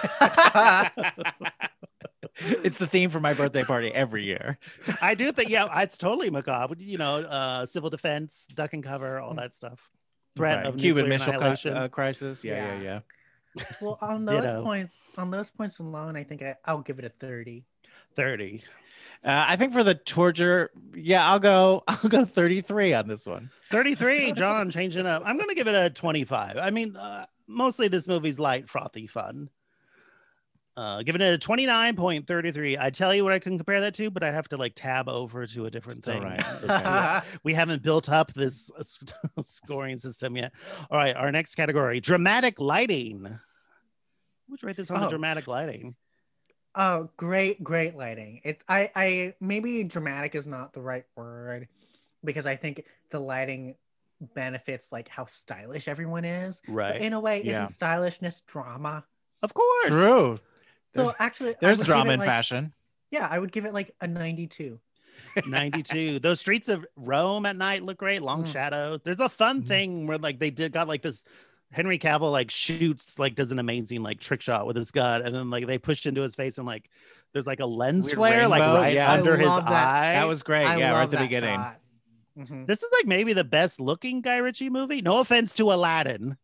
It's the theme for my birthday party every year. I do think, yeah, it's totally macabre. You know, civil defense, duck and cover, all that stuff. Threat Right. of Cuban nuclear Missile annihilation. Crisis. Yeah. Yeah. Well, on those Ditto. points alone, I think I'll give it a 30. 30. I think for the torture, yeah, I'll go 33 on this one. 33, John, changing up. I'm going to give it a 25. I mean, mostly this movie's light, frothy fun. Giving it a 29.33. I tell you what I can compare that to, but I have to like tab over to a different It's all thing. right. It's okay. We haven't built up this scoring system yet. All right, our next category, dramatic lighting. Would you rate this on the Oh. dramatic lighting? Oh, great lighting. I maybe dramatic is not the right word because I think the lighting benefits like how stylish everyone is. But Right. in a way, Yeah. isn't stylishness drama? Of course. True. So actually, I There's would give drama it, in like- fashion. Yeah, I would give it like a 92. 92. Those streets of Rome at night look great. Long shadows. There's a fun thing where like they got like this Henry Cavill like shoots, like does an amazing like trick shot with his gun, and then like they pushed into his face and like there's like a lens Weird flare like rainbow, right yeah. under I his love that. eye. That was great. I Yeah, right love at the that beginning. shot. Mhm. This is like maybe the best looking Guy Ritchie movie. No offense to Aladdin.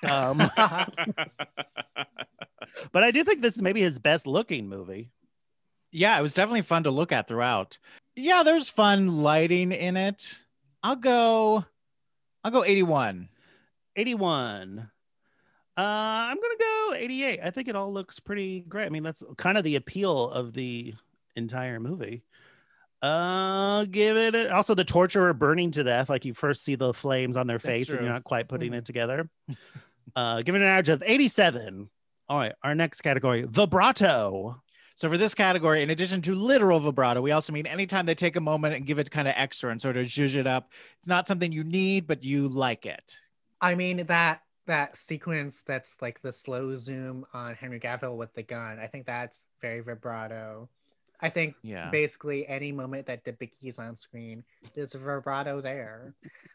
But I do think this is maybe his best looking movie. Yeah, it was definitely fun to look at throughout. Yeah, there's fun lighting in it. I'll go 81. 81. I'm gonna go 88. I think it all looks pretty great. I mean, that's kind of the appeal of the entire movie. Give it also the torturer burning to death. Like you first see the flames on their face and true. you're not quite putting it together. Give it an average of 87. All right, our next category, vibrato. So for this category, in addition to literal vibrato, we also mean anytime they take a moment and give it kind of extra and sort of zhuzh it up. It's not something you need, but you like it. I mean, that sequence that's like the slow zoom on Henry Cavill with the gun, I think that's very vibrato. I think basically any moment that Debicki's on screen, there's a vibrato there.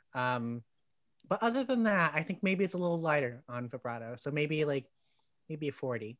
But other than that, I think maybe it's a little lighter on vibrato. So maybe a 40.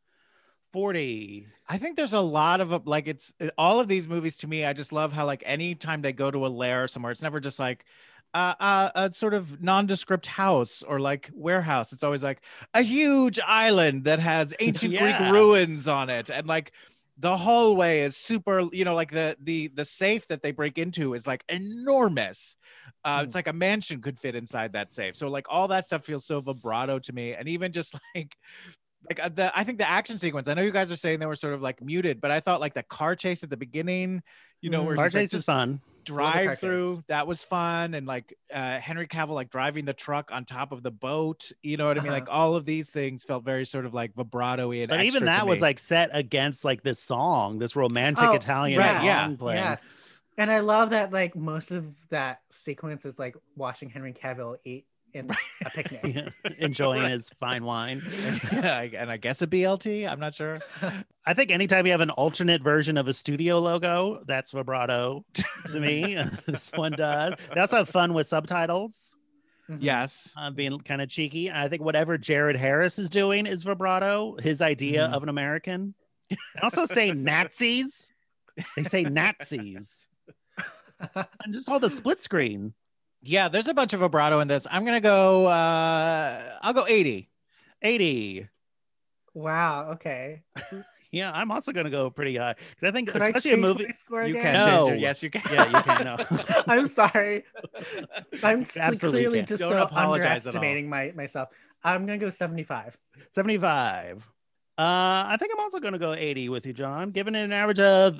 40. I think there's a lot of like, it's all of these movies to me. I just love how like anytime they go to a lair somewhere, it's never just like a sort of nondescript house or like warehouse. It's always like a huge island that has ancient Greek ruins on it. And like the hallway is super, like the safe that they break into is like enormous. It's like a mansion could fit inside that safe. So like all that stuff feels so vibrato to me. And even just like I think the action sequence, I know you guys are saying they were sort of like muted, but I thought like the car chase at the beginning, where car chase is fun. Drive through, that was fun. And like Henry Cavill like driving the truck on top of the boat, you know what I mean? Like all of these things felt very sort of like vibrato-y and but even that was like set against like this song, this romantic Italian song playing. Yes. And I love that like most of that sequence is like watching Henry Cavill eat in a picnic, enjoying his fine wine. And I guess a BLT, I'm not sure. I think anytime you have an alternate version of a studio logo, that's vibrato to me. This one does. They also have fun with subtitles. Yes. Being kind of cheeky. I think whatever Jared Harris is doing is vibrato, his idea of an American. And also say Nazis. They say Nazis. And just all the split screen. Yeah, there's a bunch of vibrato in this. I'm gonna go. I'll go 80. 80. Wow. Okay. Yeah, I'm also gonna go pretty high because I think Could especially I a movie. You can. No. Ginger. Yes, you can. Yeah, you can. No. I'm sorry. I'm clearly can. just Don't so apologize underestimating myself. I'm gonna go 75. 75. I think I'm also gonna go 80 with you, John. Giving it an average of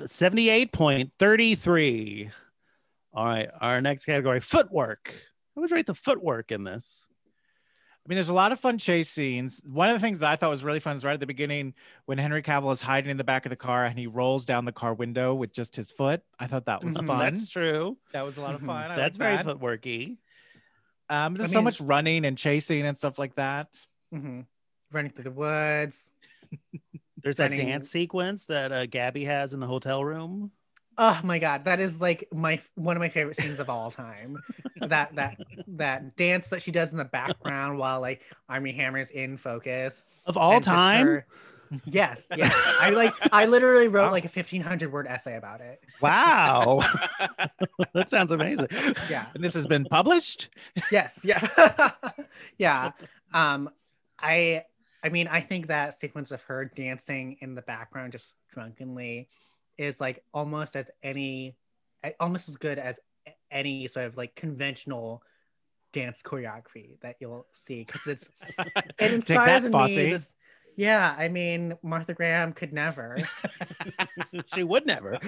78.33. All right, our next category, footwork. How would you rate the footwork in this? I mean, there's a lot of fun chase scenes. One of the things that I thought was really fun is right at the beginning when Henry Cavill is hiding in the back of the car and he rolls down the car window with just his foot. I thought that was fun. That's true. That was a lot of fun. That's very footworky. There's so much running and chasing and stuff like that. Running through the woods. There's that dance sequence that Gabby has in the hotel room. Oh my god, that is like one of my favorite scenes of all time. that dance that she does in the background while like Armie Hammer's in focus of all time. Yes, yeah. I literally wrote like a 1,500 word essay about it. Wow, that sounds amazing. Yeah, and this has been published. Yes, yeah, yeah. I mean, I think that sequence of her dancing in the background, just drunkenly, is like almost as good as any sort of like conventional dance choreography that you'll see, because it inspires in me this. Yeah, I mean, Martha Graham could never. She would never.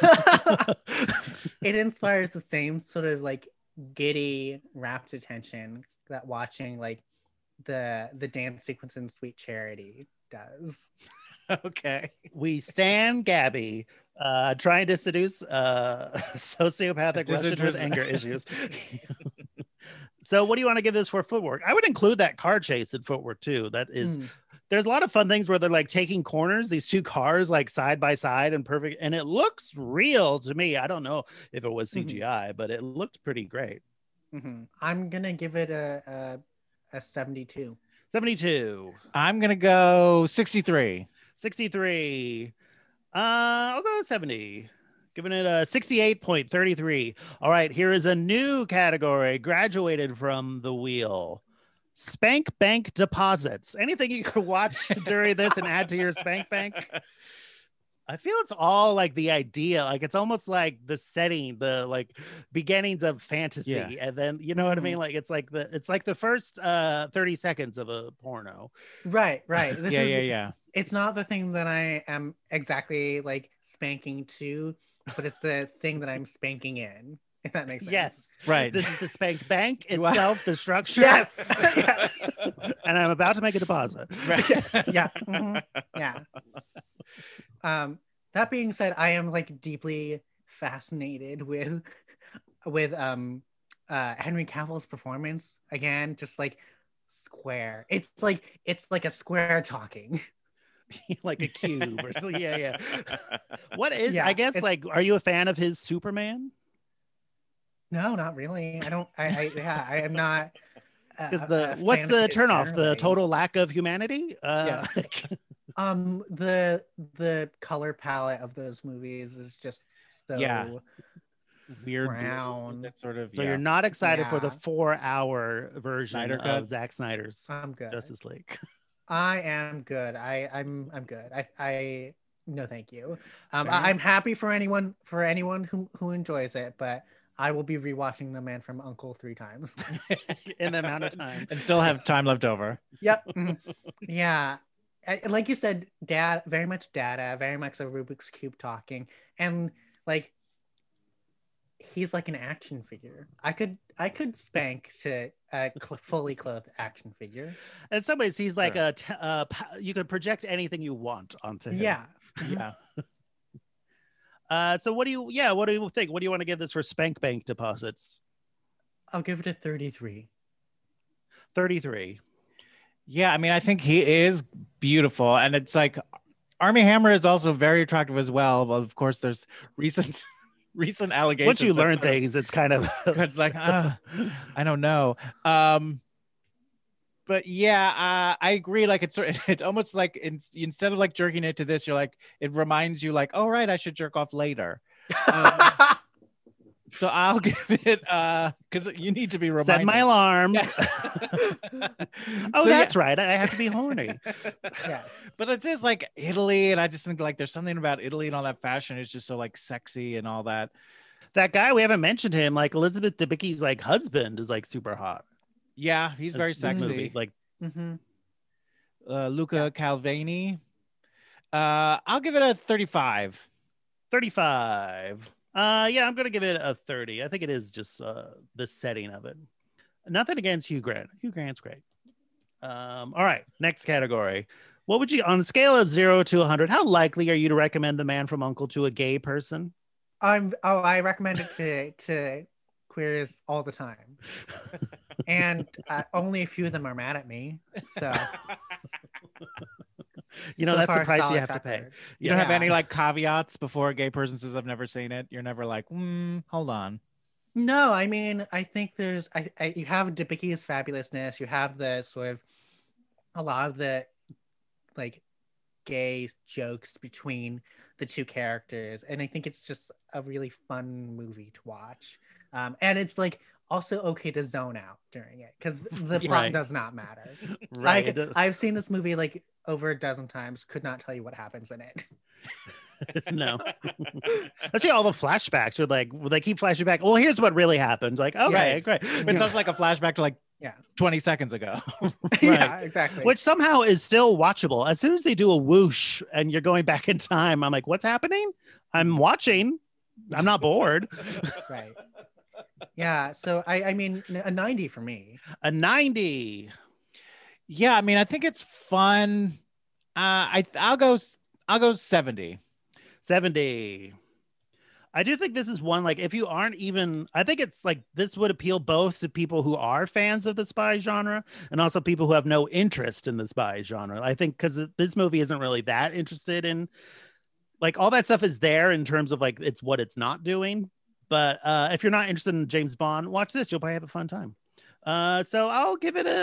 It inspires the same sort of like giddy, rapt attention that watching like the dance sequence in Sweet Charity does. Okay. We stand Gabby trying to seduce sociopathic Russian with anger issues. So what do you want to give this for footwork? I would include that car chase in footwork too. That is there's a lot of fun things where they're like taking corners, these two cars like side by side and perfect, and it looks real to me. I don't know if it was CGI, but it looked pretty great. I'm gonna give it a 72. 72. I'm gonna go 63. 63. I'll go 70. Giving it a 68.33. All right, here is a new category graduated from the wheel. Spank Bank deposits. Anything you could watch during this and add to your Spank Bank? I feel it's all like the idea, like it's almost like the setting, the like beginnings of fantasy, and then you know what I mean. Like it's like the first 30 seconds of a porno. Right. This yeah. It's not the thing that I am exactly like spanking to, but it's the thing that I'm spanking in. If that makes sense. Yes. Right. This is the spank bank You are- itself, the structure. Yes. Yes. And I'm about to make a deposit. Yes. Yeah. Mhm. Yeah. That being said, I am like deeply fascinated with Henry Cavill's performance again, just like square. It's like a square talking. Like a cube or something. Yeah. What is, Yeah, I guess, like, are you a fan of his Superman? No, not really. I am not. Because what's the turnoff? The total lack of humanity? Yeah. The color palette of those movies is just so weird brown. That sort of. So you're not excited for the Yeah. 4-hour version Snyder of cut? Zack Snyder's I'm good. Justice League. I am good. I'm good. I no, thank you. Fair I'm happy for anyone who enjoys it, but I will be rewatching The Man from U.N.C.L.E. 3 times. In the amount of time. and still have time left over. Yep. Mhm. Yeah. Like you said, very much data, very much a Rubik's Cube talking. And like, he's like an action figure. I could spank to a fully clothed action figure. In some ways, he's like you could project anything you want onto him. Yeah. Yeah. So what do you think? What do you want to give this for spank bank deposits? I'll give it a 33. 33. Yeah, I mean, I think he is beautiful, and it's like Armie Hammer is also very attractive as well. Well, of course, there's recent allegations. Once you that learn sort of- things, it's kind of it's like I don't know. But yeah, I agree. Like it's almost like instead of like jerking it to this, you're like, it reminds you like, oh right, I should jerk off later. So I'll give it because you need to be reminded. set my alarm. Yeah. Oh, So, that's right. I have to be horny. Yes. But it is like Italy, and I just think like there's something about Italy and all that fashion. It's just so like sexy and all that. That guy, we haven't mentioned him. Like Elizabeth Debicki's like husband is like super hot. Yeah, he's very This sexy. movie, like Mm-hmm. Luca Calvini. I'll give it a 35. 35. Yeah, I'm gonna give it a 30. I think it is just the setting of it. Nothing against Hugh Grant. Hugh Grant's great. All right, next category. What would you, on a scale of 0 to 100, how likely are you to recommend The Man from U.N.C.L.E. to a gay person? I recommend it to queers all the time, and only a few of them are mad at me. So You know, so that's the far, price you solid have to track pay. record. You don't have Yeah. any like caveats before a gay person says I've never seen it. You're never like, hold on. No, I mean, I think there's you have Debicki's fabulousness. You have the sort of a lot of the like gay jokes between the two characters, and I think it's just a really fun movie to watch. And it's like also okay to zone out during it because the plot Right. does not matter. Right. I've seen this movie like over a dozen times. Could not tell you what happens in it. No. Actually, all the flashbacks are like, they keep flashing back. Well, here's what really happened. Like, okay, great. It's also like a flashback to like Yeah. 20 seconds ago. Yeah, exactly. Which somehow is still watchable. As soon as they do a whoosh and you're going back in time, I'm like, what's happening? I'm watching. I'm not bored. Right. Yeah. So I mean, a 90 for me. A 90. Yeah, I mean, I think it's fun. I'll go 70. 70. I do think this is one, like, if you aren't even, I think it's like this would appeal both to people who are fans of the spy genre and also people who have no interest in the spy genre. I think because this movie isn't really that interested in, like, all that stuff is there in terms of like it's what it's not doing. But if you're not interested in James Bond, watch this. You'll probably have a fun time. So I'll give it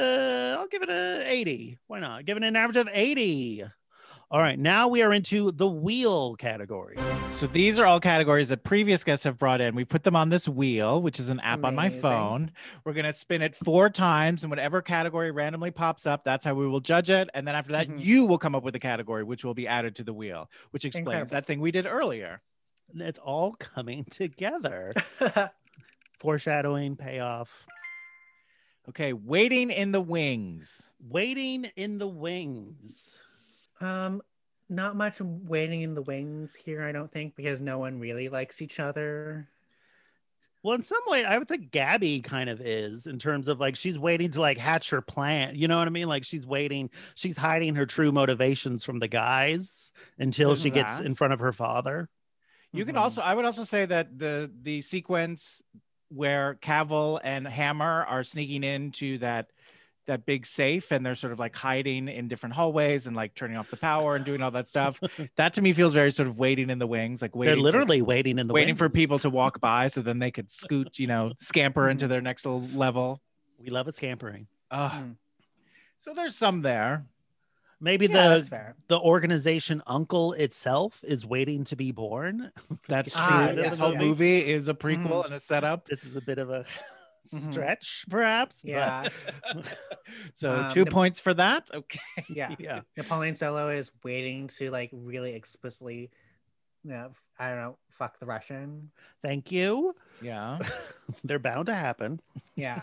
a 80. Why not? Give it an average of 80. All right, now we are into the wheel category. So these are all categories that previous guests have brought in. We put them on this wheel, which is an app on my Amazing. phone. We're going to spin it 4 times, and whatever category randomly pops up, that's how we will judge it. And then after that, Mhm. you will come up with a category, which will be added to the wheel, which explains Incredible. that thing we did earlier. And it's all coming together. Foreshadowing, payoff, Okay, waiting in the wings. waiting in the wings. not much waiting in the wings here, I don't think, because no one really likes each other. Well, in some way, I would think Gabby kind of is, in terms of like she's waiting to like hatch her plan. You know what I mean? Like she's waiting, she's hiding her true motivations from the guys until she gets in front of her father. You can also, I would also say that the sequence where Cavill and Hammer are sneaking into that big safe and they're sort of like hiding in different hallways and like turning off the power and doing all that stuff. That to me feels very sort of waiting in the wings, like waiting. They're literally waiting in the waiting wings. for people to walk by so then they could scoot, scamper into their next little level. We love a scampering. So there's some there. Maybe the organization Uncle itself is waiting to be born. That's true. This whole movie is a prequel and a setup. This is a bit of a stretch, perhaps. Yeah. So 2 points for that. Okay. Yeah. Napoleon Solo is waiting to like really explicitly, I don't know, fuck the Russian. Thank you. Yeah. They're bound to happen. Yeah.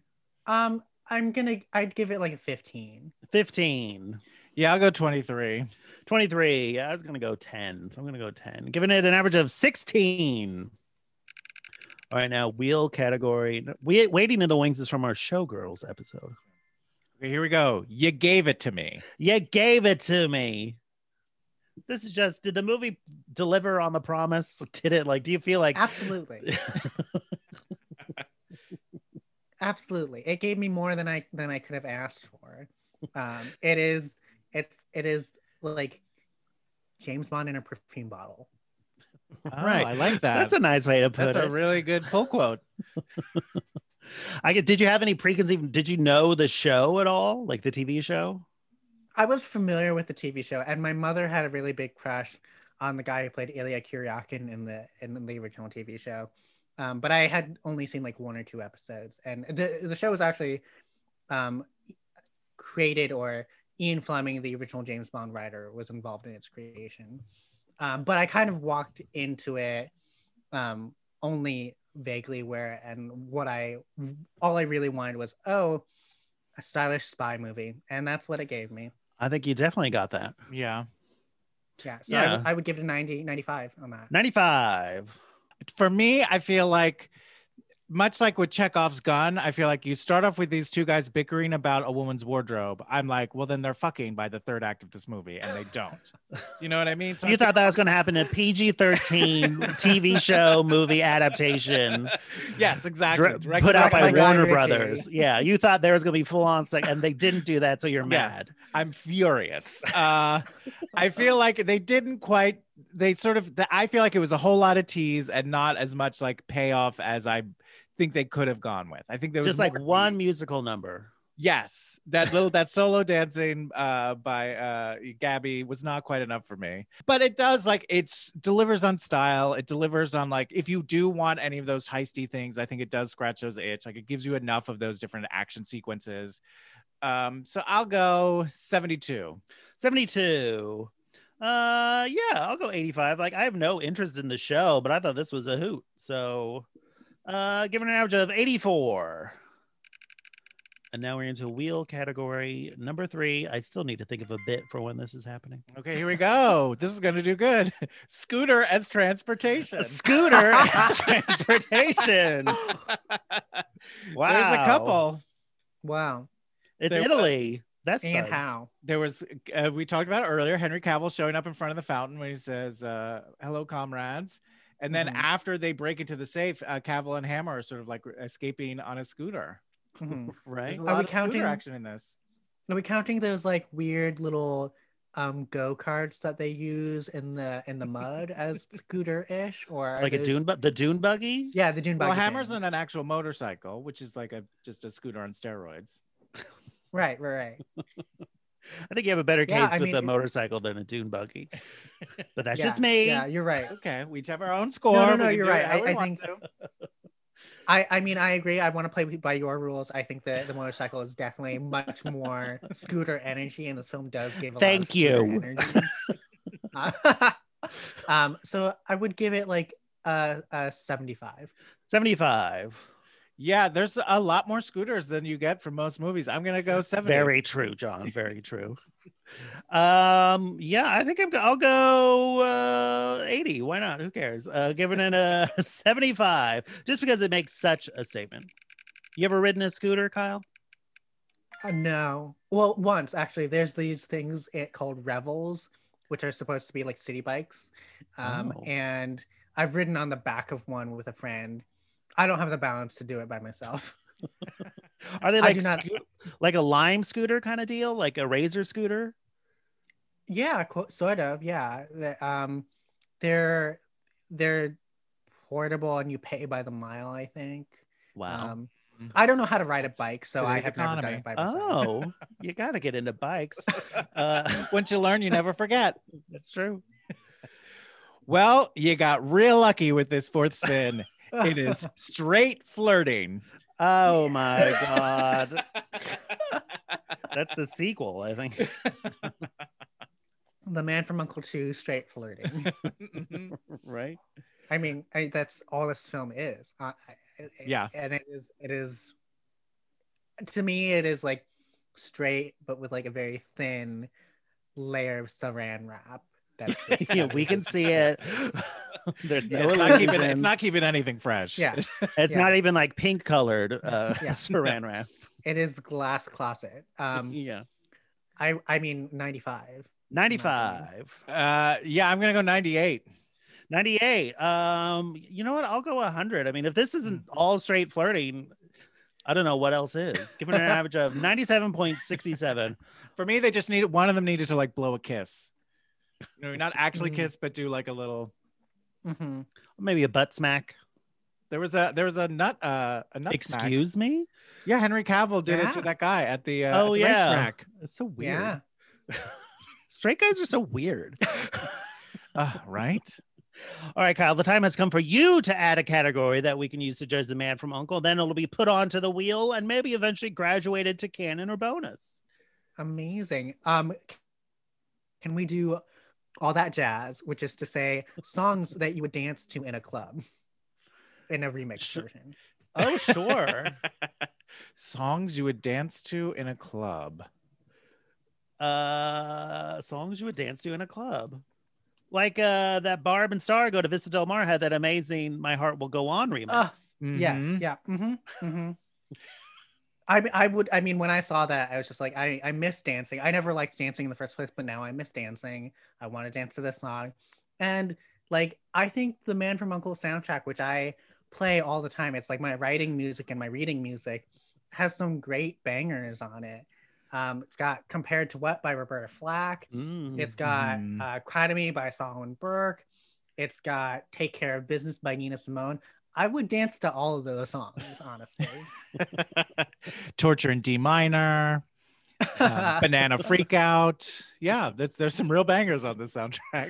I'd give it like a 15. 15. Yeah, I'll go 23. 23. Yeah, I was gonna go 10. So I'm gonna go 10. Giving it an average of 16. All right, now wheel category. Waiting in the Wings is from our Showgirls episode. Okay, here we go. You gave it to me. You gave it to me. This is just, did the movie deliver on the promise? Did it, like, do you feel like... Absolutely. Absolutely. It gave me more than I could have asked for. It is like James Bond in a perfume bottle. Right. I like that. That's a nice way to put it. That's a really good pull quote. Did you have any preconceived? Did you know the show at all? Like the TV show? I was familiar with the TV show, and my mother had a really big crush on the guy who played Ilya Kuryakin in the original TV show. But I had only seen like 1 or 2 episodes, and the show was actually created, or Ian Fleming, the original James Bond writer, was involved in its creation. But I kind of walked into it only vaguely all I really wanted was, a stylish spy movie, and that's what it gave me. I think you definitely got that. Yeah. Yeah. So yeah. I would give it a 95 on that. 95. For me, I feel like, much like with Chekhov's gun, I feel like you start off with these two guys bickering about a woman's wardrobe. I'm like, well, then they're fucking by the third act of this movie, and they don't. You know what I mean? So you thought that was going to happen in a PG-13 TV show movie adaptation. Yes, exactly. Put out by Warner Brothers. Yeah, you thought there was going to be full-on sex, and they didn't do that, so you're mad. I'm furious. I feel like they didn't quite. I feel like it was a whole lot of tease and not as much like payoff as I think they could have gone with. I think there was just like one musical number. Yes, that solo dancing by Gabby was not quite enough for me. But it does, like, it delivers on style. It delivers on, like, if you do want any of those heisty things, I think it does scratch those itch. Like, it gives you enough of those different action sequences. So I'll go 72. 72. Yeah, I'll go 85. Like, I have no interest in the show, but I thought this was a hoot. So given an average of 84. And now we're into wheel category number 3. I still need to think of a bit for when this is happening. Okay, here we go. This is going to do good. Scooter as transportation. Scooter as transportation. Wow. There's a couple. Wow. It's Italy. That's and how there was we talked about it earlier, Henry Cavill showing up in front of the fountain when he says hello comrades, and then after they break into the safe, Cavill and Hammer are sort of like escaping on a scooter. Right? Are we counting action in this? Are we counting those like weird little go-karts that they use in the mud as scooter-ish, or like the dune buggy? Yeah, the dune buggy. Well, Hammer's on an actual motorcycle, which is like just a scooter on steroids. Right. I think you have a better case with a motorcycle than a dune buggy, but that's just me. Yeah, you're right. Okay, we each have our own score. No, you're right. I think. I mean, I agree. I want to play by your rules. I think that the motorcycle is definitely much more scooter energy, and this film does give a lot of scooter energy. So I would give it like a 75. 75. Yeah, there's a lot more scooters than you get from most movies. I'm gonna go 70. Very true, John. Very true. Yeah, I think I'll go 80. Why not? Who cares? Giving it a 75, just because it makes such a statement. You ever ridden a scooter, Kyle? No. Well, once actually. There's these things called Revels, which are supposed to be like city bikes. Oh. And I've ridden on the back of one with a friend. I don't have the balance to do it by myself. Are they I like do not- like a Lime scooter kind of deal, like a Razor scooter? Yeah, sort of. Yeah. They're portable and you pay by the mile, I think. Wow. I don't know how to ride a bike, so I today's have never done economy. it by myself. Oh, you got to get into bikes. Once you learn, you never forget. That's true. Well, you got real lucky with this fourth spin. It is Straight Flirting. Oh my God. That's the sequel, I think. The Man from Uncle 2, Straight Flirting. Right? I mean, that's all this film is. Yeah. And it is, to me, it is like straight, but with like a very thin layer of saran wrap. That's Yeah, we can see it. There's no It's not keeping anything fresh. Yeah. It's Yeah. not even like pink colored Yeah. saran wrap. It is glass closet. Yeah. I mean 95. 95. Yeah, I'm gonna go 98. 98. You know what? I'll go 100. I mean, if this isn't all straight flirting, I don't know what else is. Giving it an average of 97.67. For me, they just needed one of them needed to like blow a kiss. No, not actually kiss, but do like a little. Mm-hmm. Maybe a butt smack. There was a nut smack. Excuse me? Yeah, Henry Cavill did it to that guy at the Oh, at the yeah. racetrack. That's so weird. Yeah. Straight guys are so weird. Right. All right, Kyle, the time has come for you to add a category that we can use to judge the Man from Uncle. Then it'll be put onto the wheel and maybe eventually graduated to canon or bonus. Amazing. Can we do All That Jazz, which is to say songs that you would dance to in a club in a remix version? Oh, sure. Songs you would dance to in a club. Songs you would dance to in a club. Like that Barb and Star Go to Vista Del Mar had that amazing My Heart Will Go On remix. Yes. Yeah. Mm-hmm. Mm-hmm. I mean, when I saw that, I was just like, I miss dancing. I never liked dancing in the first place, but now I miss dancing. I want to dance to this song. And like, I think the Man from Uncle soundtrack, which I play all the time, it's like my writing music and my reading music, has some great bangers on it. It's got Compared to What by Roberta Flack. It's got Cry to Me by Solomon Burke. It's got Take Care of Business by Nina Simone. I would dance to all of those songs, honestly. Torture in D minor, Banana Freakout. Yeah, there's some real bangers on the soundtrack.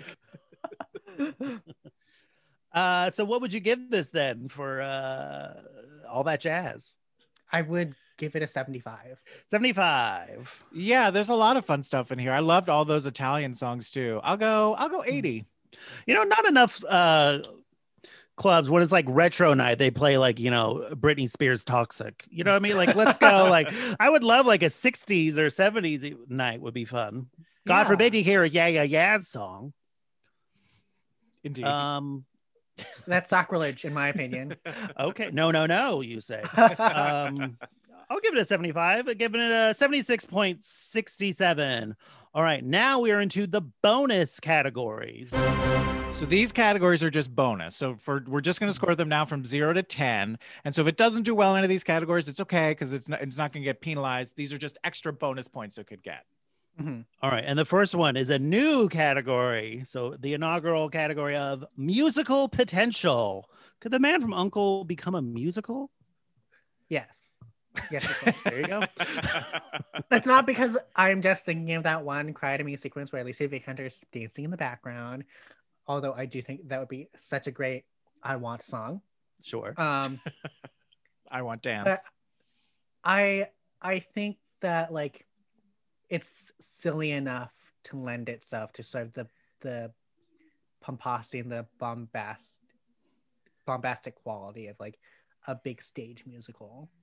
So what would you give this then for All That Jazz? I would give it a 75. 75. Yeah, there's a lot of fun stuff in here. I loved all those Italian songs too. I'll go 80. You know, not enough clubs when it's like retro night, they play like, you know, Britney Spears Toxic. You know what I mean? Like, let's go. Like, I would love like a 60s or 70s night would be fun. God forbid you hear a Yeah Yeah Yeah song. Indeed. That's sacrilege, in my opinion. Okay. No, you say. I'll give it a 75. I'm giving it a 76.67. All right, now we are into the bonus categories. So these categories are just bonus. So we're just going to score them now from 0 to 10. And so if it doesn't do well in any of these categories, it's okay because it's not going to get penalized. These are just extra bonus points it could get. Mm-hmm. All right, and the first one is a new category. So the inaugural category of musical potential. Could the Man from Uncle become a musical? Yes. Yes. There you go. It's not because I'm just thinking of that one Cry to Me sequence where Alicia Vikander's dancing in the background. Although I do think that would be such a great I Want song. Sure. I Want Dance. I think that like it's silly enough to lend itself to sort of the pomposity and the bombastic quality of like a big stage musical.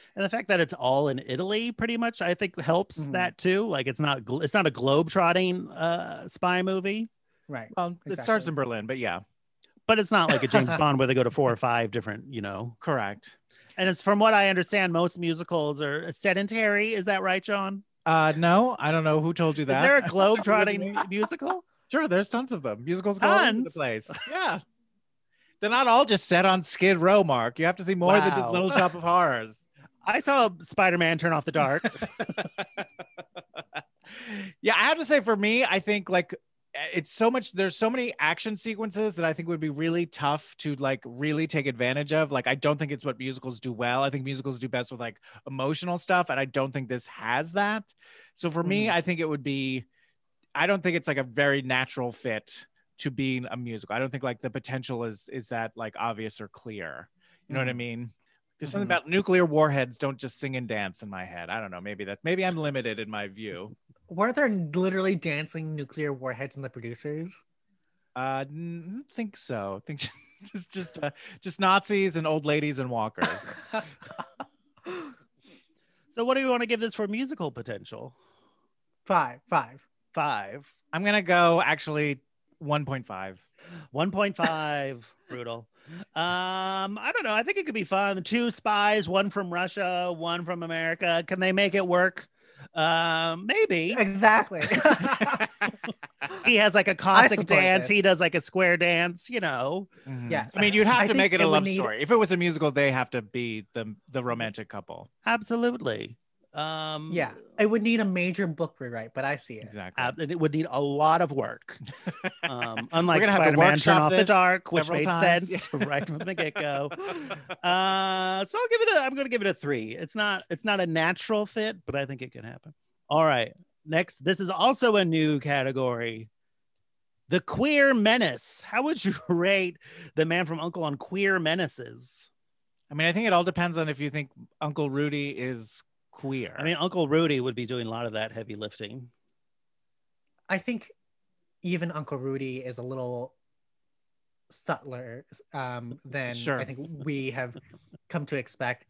And the fact that it's all in Italy pretty much, I think helps that too. Like it's not a globe-trotting spy movie. Right. Well, it starts in Berlin, but yeah. But it's not like a James Bond where they go to 4 or 5 different, Correct. And it's from what I understand, most musicals are sedentary. Is that right, John? No, I don't know who told you that. Is there a globe-trotting musical? Sure, there's tons of them. Musicals go all over the place. Yeah. They're not all just set on Skid Row, Mark. You have to see more than just Little Shop of Horrors. I saw Spider-Man Turn Off the Dark. Yeah, I have to say for me, I think like there's so many action sequences that I think would be really tough to like really take advantage of. Like, I don't think it's what musicals do well. I think musicals do best with like emotional stuff. And I don't think this has that. So for me, I think I don't think it's like a very natural fit to being a musical. I don't think like the potential is that like obvious or clear. You know what I mean? There's something about nuclear warheads don't just sing and dance in my head. I don't know. Maybe I'm limited in my view. Were there literally dancing nuclear warheads in the producers? Think so. Think just Nazis and old ladies and walkers. So what do you want to give this for musical potential? 5. 5. I'm gonna go actually 1.5. 1.5. Brutal. I don't know. I think it could be fun. 2 spies, 1 from Russia, 1 from America. Can they make it work? Maybe. Exactly. He has like a Cossack dance. He does like a square dance, Yes. I mean, you'd have to make it a love story. If it was a musical, they have to be the romantic couple. Absolutely. Yeah, it would need a major book rewrite, but I see it. Exactly. It would need a lot of work. Unlike Spider-Man Turn Off the Dark, which made times. sense right from the get-go. So I'm going to give it a 3. It's not a natural fit, but I think it can happen. All right. Next, this is also a new category. The Queer Menace. How would you rate The Man from U.N.C.L.E. on queer menaces? I mean, I think it all depends on if you think Uncle Rudy is queer. I mean, Uncle Rudy would be doing a lot of that heavy lifting. I think even Uncle Rudy is a little subtler than I think we have come to expect.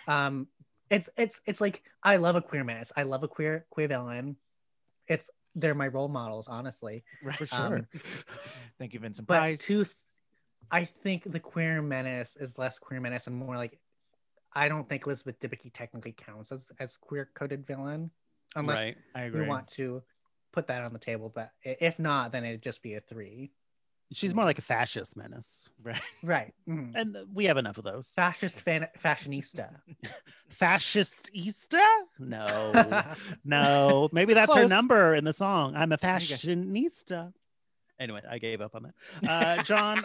It's like, I love a queer menace. I love a queer villain. They're my role models, honestly. Right. For sure. Thank you, Vincent but Price. I think the queer menace is less queer menace and more like, I don't think Elizabeth Debicki technically counts as queer coded villain, unless you want to put that on the table. But if not, then it'd just be a 3. She's more like a fascist menace. Right. Mm-hmm. And we have enough of those. Fashionista. Fashionista? No. Maybe that's her number in the song. I'm a fashionista. Anyway, I gave up on that. John,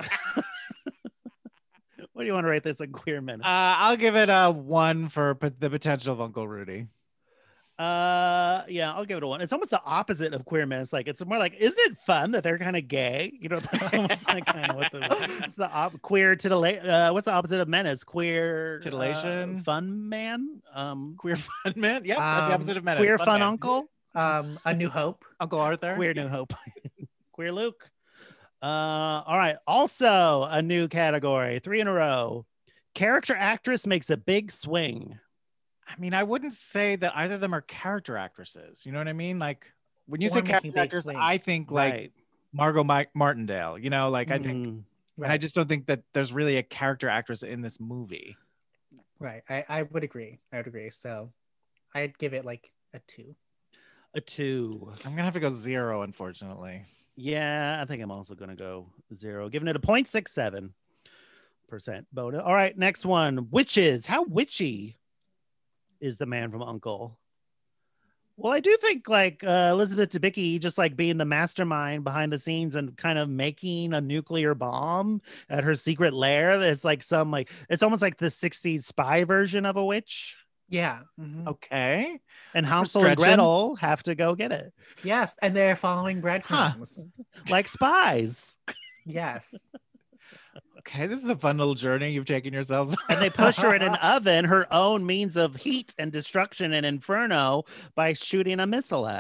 what do you want to rate this a queer menace? I'll give it a 1 for the potential of Uncle Rudy. Yeah, I'll give it a 1. It's almost the opposite of queer menace. Like, it's more like, isn't it fun that they're kind of gay? That's almost like kind of what it's the queer titillation. What's the opposite of menace? Queer titillation. Fun man. Queer fun man. Yep, that's the opposite of menace. Queer fun uncle. A New Hope. Uncle Arthur. Queer New Hope. Queer Luke. All right. Also a new category, 3 in a row. Character actress makes a big swing. I mean, I wouldn't say that either of them are character actresses. You know what I mean? Like, when you say character actress, I think like Margot Martindale. I think, and I just don't think that there's really a character actress in this movie. Right. I would agree. So I'd give it like a 2. A 2. I'm gonna have to go 0, unfortunately. Yeah, I think I'm also gonna go 0, giving it a 0.67% bonus. All right, next one. Witches. How witchy is The Man from U.N.C.L.E.? Well, I do think like Elizabeth Debicki just like being the mastermind behind the scenes and kind of making a nuclear bomb at her secret lair. It's like it's almost like the 60s spy version of a witch. Yeah. Mm-hmm. Okay. And Hansel and Gretel have to go get it. Yes, and they're following breadcrumbs. Like spies. Yes. Okay, this is a fun little journey you've taken yourselves. And they push her in an oven, her own means of heat and destruction and inferno, by shooting a missile at her.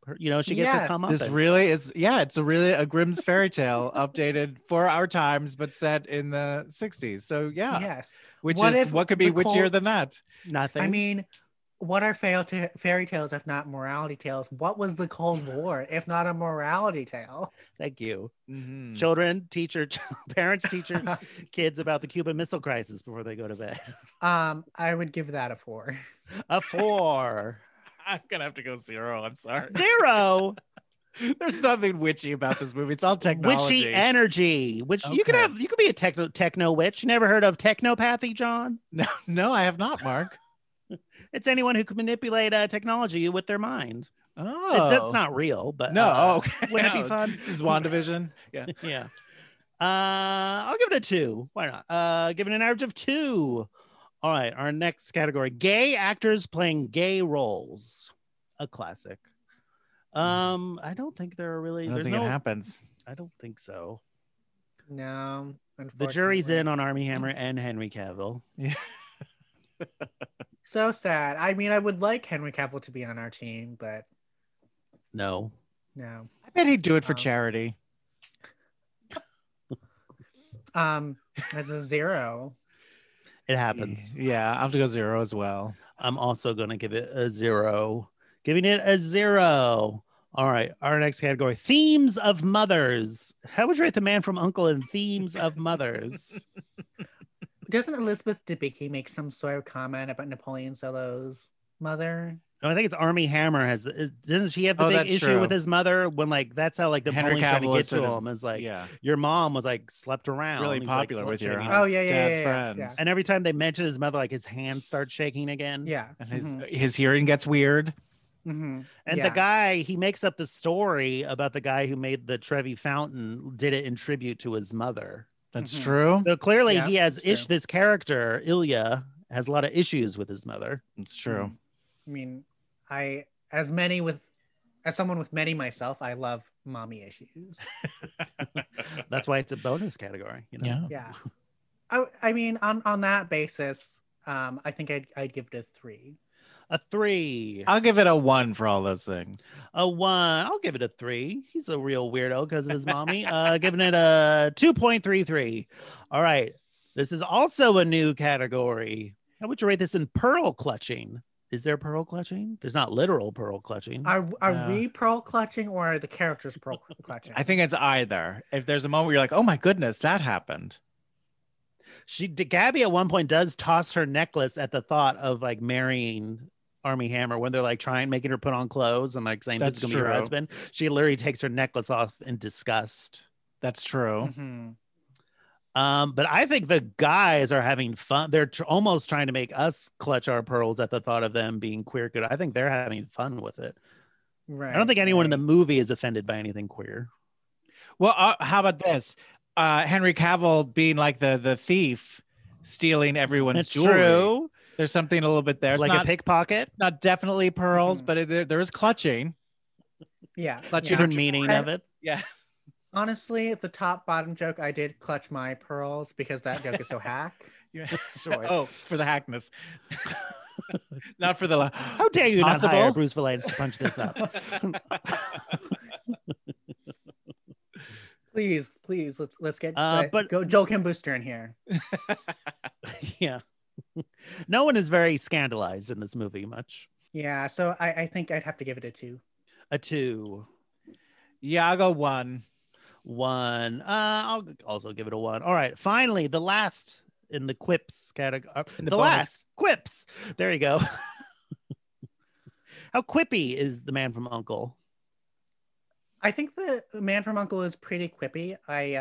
She gets her Yes. come up. This really is, it's a Grimm's fairy tale updated for our times, but set in the 60s. So Yes. what if could be the witchier than that? Nothing. I mean, what are fairy tales if not morality tales? What was the Cold War if not a morality tale? Thank you. Mhm. Children, parents, teacher, kids about the Cuban Missile Crisis before they go to bed. I would give that a 4. A 4. I'm gonna have to go 0. I'm sorry. 0. There's nothing witchy about this movie. It's all technology. Witchy energy. Which you could be a techno witch. Never heard of technopathy, John? No, I have not, Mark. It's anyone who can manipulate technology with their mind. Oh, That's not real, but no. Okay, wouldn't it be fun? This is WandaVision. Yeah. Yeah. I'll give it a 2. Why not? Give it an average of 2. All right. Our next category: gay actors playing gay roles. A classic. I don't think there are really. I don't think it happens. I don't think so. No, The jury's in unfortunately. on Armie Hammer and Henry Cavill. Yeah. So sad. I mean, I would like Henry Cavill to be on our team, but No. no. I bet he'd do it for Um, charity. As a 0. It happens. Yeah, I'll have to go 0 as well. I'm also going to give it a 0. Giving it a 0. All right. Our next category: themes of mothers. How would you rate The Man from U.N.C.L.E. in themes of mothers? Doesn't Elizabeth Debicki make some sort of comment about Napoleon Solo's mother? No, I think it's Armie Hammer doesn't she have the big that's issue true. with his mother when that's how Henry Napoleon's trying to Cavill get is to sort of- him is like yeah, your mom was slept around. really He's, popular with your slut-shaming. Oh, yeah, dad's yeah. friends. And every time they mention his mother, his hands start shaking again. Yeah. And Mhm. his hearing gets weird. Mhm. And Yeah. the guy, he makes up the story about the guy who made the Trevi Fountain, did it in tribute to his mother. That's Mhm. true. So clearly Yeah, he has that's true. this character, Ilya, has a lot of issues with his mother. It's true. I mean, as someone with many myself, I love mommy issues. That's why it's a bonus category. Yeah. Yeah. I mean, on that basis, I think I'd give it a 3. A 3. I'll give it a 1 for all those things. A 1. I'll give it a 3. He's a real weirdo because of his mommy. Giving it a 2.33. All right. This is also a new category. How would you rate this in pearl clutching? Is there pearl clutching? There's not literal pearl clutching. Are we pearl clutching or are the characters pearl clutching? I think it's either. If there's a moment where you're like, oh my goodness, that happened. Gabby at one point does toss her necklace at the thought of marrying Armie Hammer when they're making her put on clothes and saying this That's is gonna be her true. husband. She literally takes her necklace off in disgust. That's true. Mhm. But I think the guys are having fun. They're almost trying to make us clutch our pearls at the thought of them being queer. Good. I think they're having fun with it. Right. I don't think anyone in the right. movie is offended by anything queer. Well, how about this? Henry Cavill being like the thief stealing everyone's It's jewelry. true. There's something a little bit there. It's Like not, a pickpocket. not definitely pearls, Mhm. but there is clutching. Yeah. Clutch yeah. Different meaning of it. Yeah. Honestly, the top bottom joke, I did clutch my pearls because that joke is so hack. Yeah. Sure. Oh, for the hackness. Not for the How dare you not Possible? hire Bruce Valance to punch this up? Please, let's get but- go Joel Kim Booster in here. Yeah. No one is very scandalized in this movie much. Yeah, so I think I'd have to give it a 2. A 2. Yeah, I'll go 1. 1. I'll also give it a 1. All right. Finally, the last in the quips category. In The the bonus. last quips. There you go. How quippy is the Man from U.N.C.L.E.? I think the Man from U.N.C.L.E. is pretty quippy.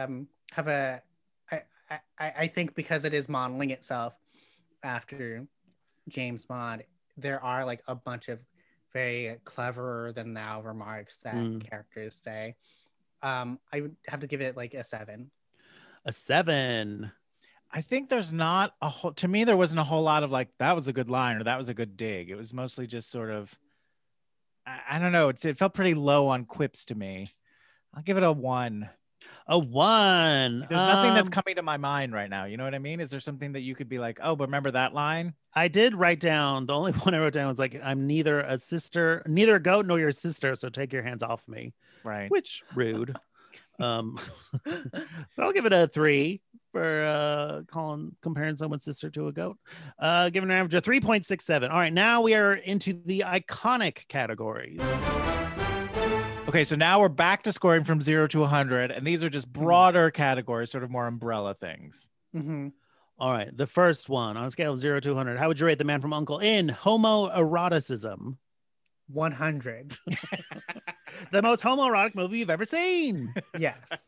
I think because it is modeling itself after James Bond, there are a bunch of very cleverer than thou remarks that characters say. I would have to give it a 7. A 7. I think there's not a whole, to me, there wasn't a whole lot of that was a good line or that was a good dig. It was mostly just sort of, I don't know. It felt pretty low on quips to me. I'll give it a 1. A 1. There's nothing that's coming to my mind right now. You know what I mean? Is there something that you could be like, oh, but remember that line? I did write down, the only one I wrote down was like, I'm neither a goat nor your sister, so take your hands off me. Right. Which rude. But I'll give it a 3 for comparing someone's sister to a goat. Giving an average of 3.67. All right, now we are into the iconic categories. Okay, so now we're back to scoring from 0 to 100, and these are just broader categories, sort of more umbrella things. Mm-hmm. All right, the first one on a scale of 0 to 100. How would you rate The Man from U.N.C.L.E. in homoeroticism? 100. The most homoerotic movie you've ever seen. Yes.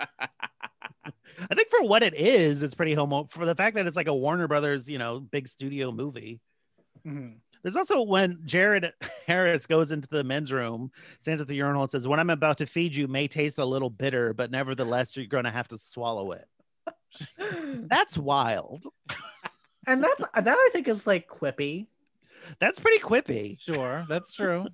I think for what it is, it's pretty homo. For the fact that it's like a Warner Brothers, big studio movie. Mm-hmm. There's also when Jared Harris goes into the men's room, stands at the urinal and says, "What I'm about to feed you may taste a little bitter, but nevertheless, you're going to have to swallow it." That's wild. And that I think is like quippy. That's pretty quippy. Sure, that's true.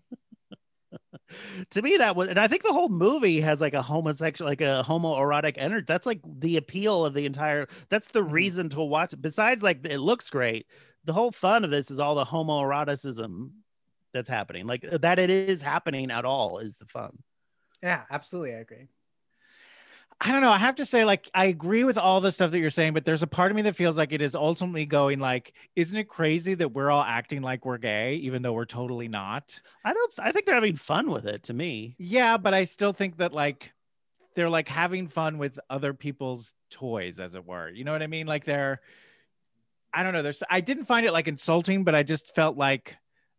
To me, that was, and I think the whole movie has like a homosexual, like a homoerotic energy. That's like the appeal of the entire. That's the reason to watch it. Besides, like, it looks great. The whole fun of this is all the homoeroticism that's happening. Like, that it is happening at all is the fun. Yeah, absolutely. I agree. I don't know. I have to say, like, I agree with all the stuff that you're saying, but there's a part of me that feels like it is ultimately going like, isn't it crazy that we're all acting like we're gay, even though we're totally not? I think they're having fun with it, to me. Yeah, but I still think that, like, they're like having fun with other people's toys, as it were. You know what I mean? Like, I don't know. I didn't find it like insulting, but I just felt like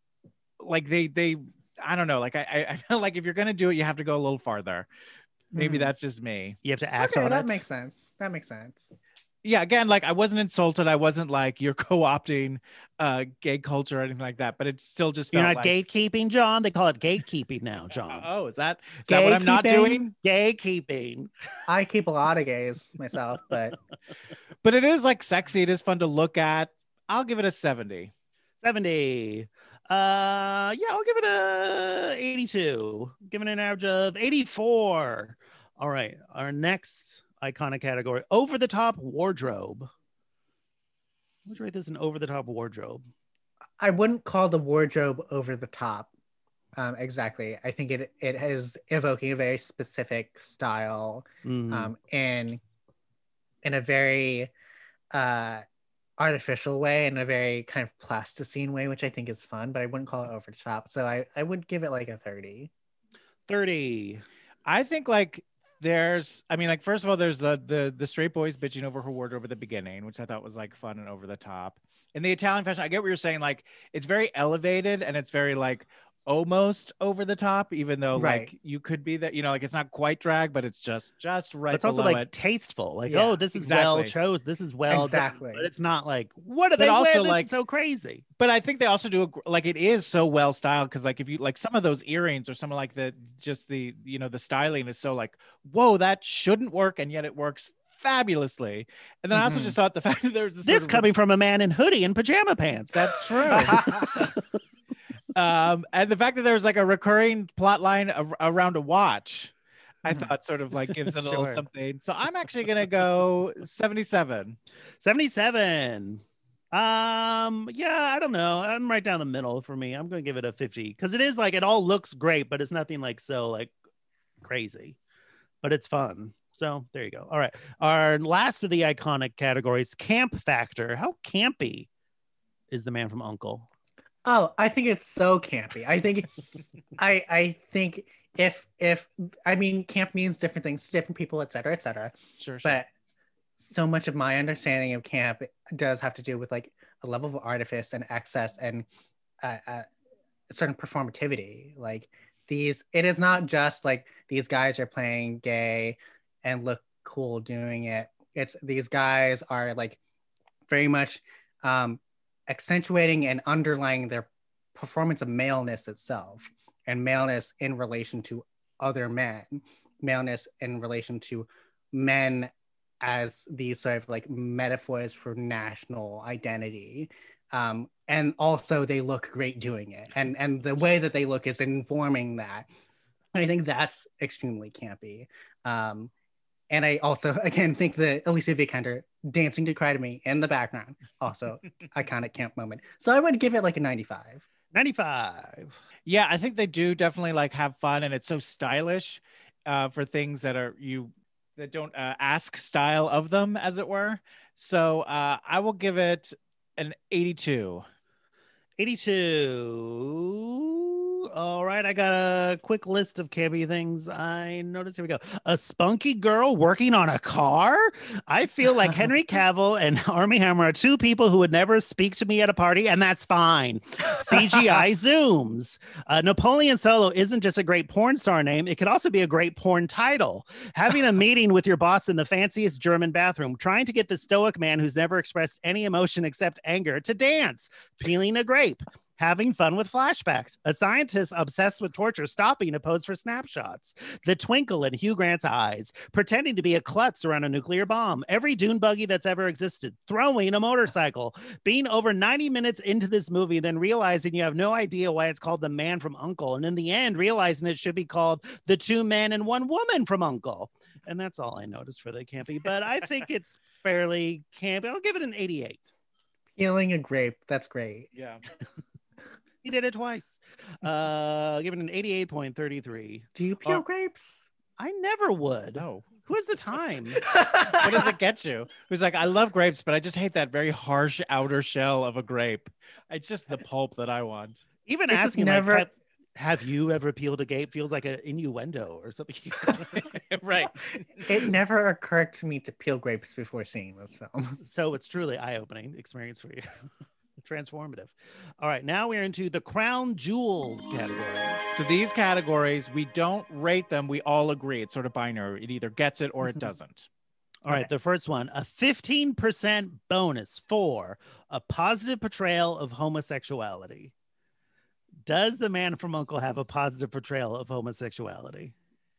they I don't know. Like, I felt like if you're going to do it, you have to go a little farther. Maybe that's just me. You have to act on it. That makes sense. Yeah, again, like, I wasn't insulted. I wasn't like, you're co-opting gay culture or anything like that, but it still just felt You're not like... gatekeeping, John. They call it gatekeeping now, John. Oh, is that what I'm not doing? Gatekeeping. I keep a lot of gays myself, but it is like sexy. It is fun to look at. I'll give it a 70. 70. I'll give it a 82. Giving it an average of 84. All right, our next iconic category, over the top wardrobe. Would you rate this an over the top wardrobe? I wouldn't call the wardrobe over the top. Exactly. I think it is evoking a very specific style, in a very artificial way, in a very kind of plasticine way, which I think is fun, but I wouldn't call it over the top. So I would give it like a 30. 30. I think, like, first of all, there's the straight boys bitching over her wardrobe at the beginning, which I thought was like fun and over the top. In the Italian fashion, I get what you're saying. Like, it's very elevated and it's very like almost over the top, even though like you could be that, like, it's not quite drag, but it's just right. It's also like tasteful. Like, oh, this is well chosen. This is well exactly. Done. But it's not like, what are they also wear? This is so crazy. But I think they also do it is so well styled, because like if you like some of those earrings or some of like the styling is so like, whoa, that shouldn't work, and yet it works fabulously. And then I also just thought the fact that there's this coming from a man in hoodie and pajama pants. That's true. And the fact that there's like a recurring plot line around a watch, I thought sort of like gives it a little something. So I'm actually gonna go 77. 77. I don't know. I'm right down the middle for me. I'm gonna give it a 50, because it is like, it all looks great, but it's nothing like so like crazy, but it's fun. So there you go. All right, our last of the iconic categories, camp factor. How campy is The Man from U.N.C.L.E.? Oh, I think it's so campy. I think I think if camp means different things to different people, et cetera, et cetera. Sure. But so much of my understanding of camp does have to do with like a level of artifice and excess and a certain performativity. Like, it is not just like these guys are playing gay and look cool doing it. It's these guys are like very much accentuating and underlying their performance of maleness itself, and maleness in relation to other men, maleness in relation to men as these sort of like metaphors for national identity. And also they look great doing it. And the way that they look is informing that. I think that's extremely campy. And I also, again, think the Alicia Vikander dancing to Cry to Me in the background, also iconic camp moment. So I would give it like a 95. 95. Yeah, I think they do definitely like have fun, and it's so stylish for things that don't ask style of them, as it were. So I will give it an 82. 82. All right, I got a quick list of campy things I noticed. Here we go. A spunky girl working on a car. I feel like Henry Cavill and Armie Hammer are two people who would never speak to me at a party, and that's fine. CGI zooms. Napoleon Solo isn't just a great porn star name. It could also be a great porn title. Having a meeting with your boss in the fanciest German bathroom, trying to get the stoic man who's never expressed any emotion except anger to dance, peeling a grape. Having fun with flashbacks, a scientist obsessed with torture stopping to pose for snapshots, the twinkle in Hugh Grant's eyes, pretending to be a klutz around a nuclear bomb, every dune buggy that's ever existed, throwing a motorcycle, being over 90 minutes into this movie, then realizing you have no idea why it's called The Man from U.N.C.L.E. And in the end, realizing it should be called The Two Men and One Woman from U.N.C.L.E. And that's all I noticed for the campy, but I think it's fairly campy. I'll give it an 88. Peeling a grape. That's great. Yeah. He did it twice. Give it an 88.33. Do you peel grapes? I never would. No. Who has the time? What does it get you? Who's like, I love grapes, but I just hate that very harsh outer shell of a grape. It's just the pulp that I want. Even It's asking, never- like, have you ever peeled a grape feels like an innuendo or something. Right. It never occurred to me to peel grapes before seeing this film. So it's truly eye-opening experience for you. Transformative. All right, now we're into the crown jewels category. So these categories, we don't rate them. We all agree. It's sort of binary. It either gets it or it doesn't. All right, the first one, a 15% bonus for a positive portrayal of homosexuality. Does The Man from U.N.C.L.E. have a positive portrayal of homosexuality?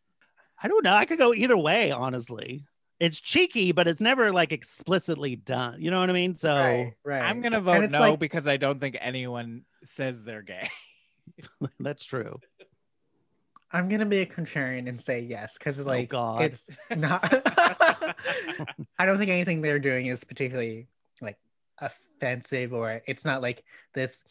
I don't know. I could go either way, honestly. It's cheeky, but it's never like explicitly done. You know what I mean? So right. I'm going to vote no because I don't think anyone says they're gay. That's true. I'm going to be a contrarian and say yes, because like, God. It's not, I don't think anything they're doing is particularly like offensive, or it's not like this,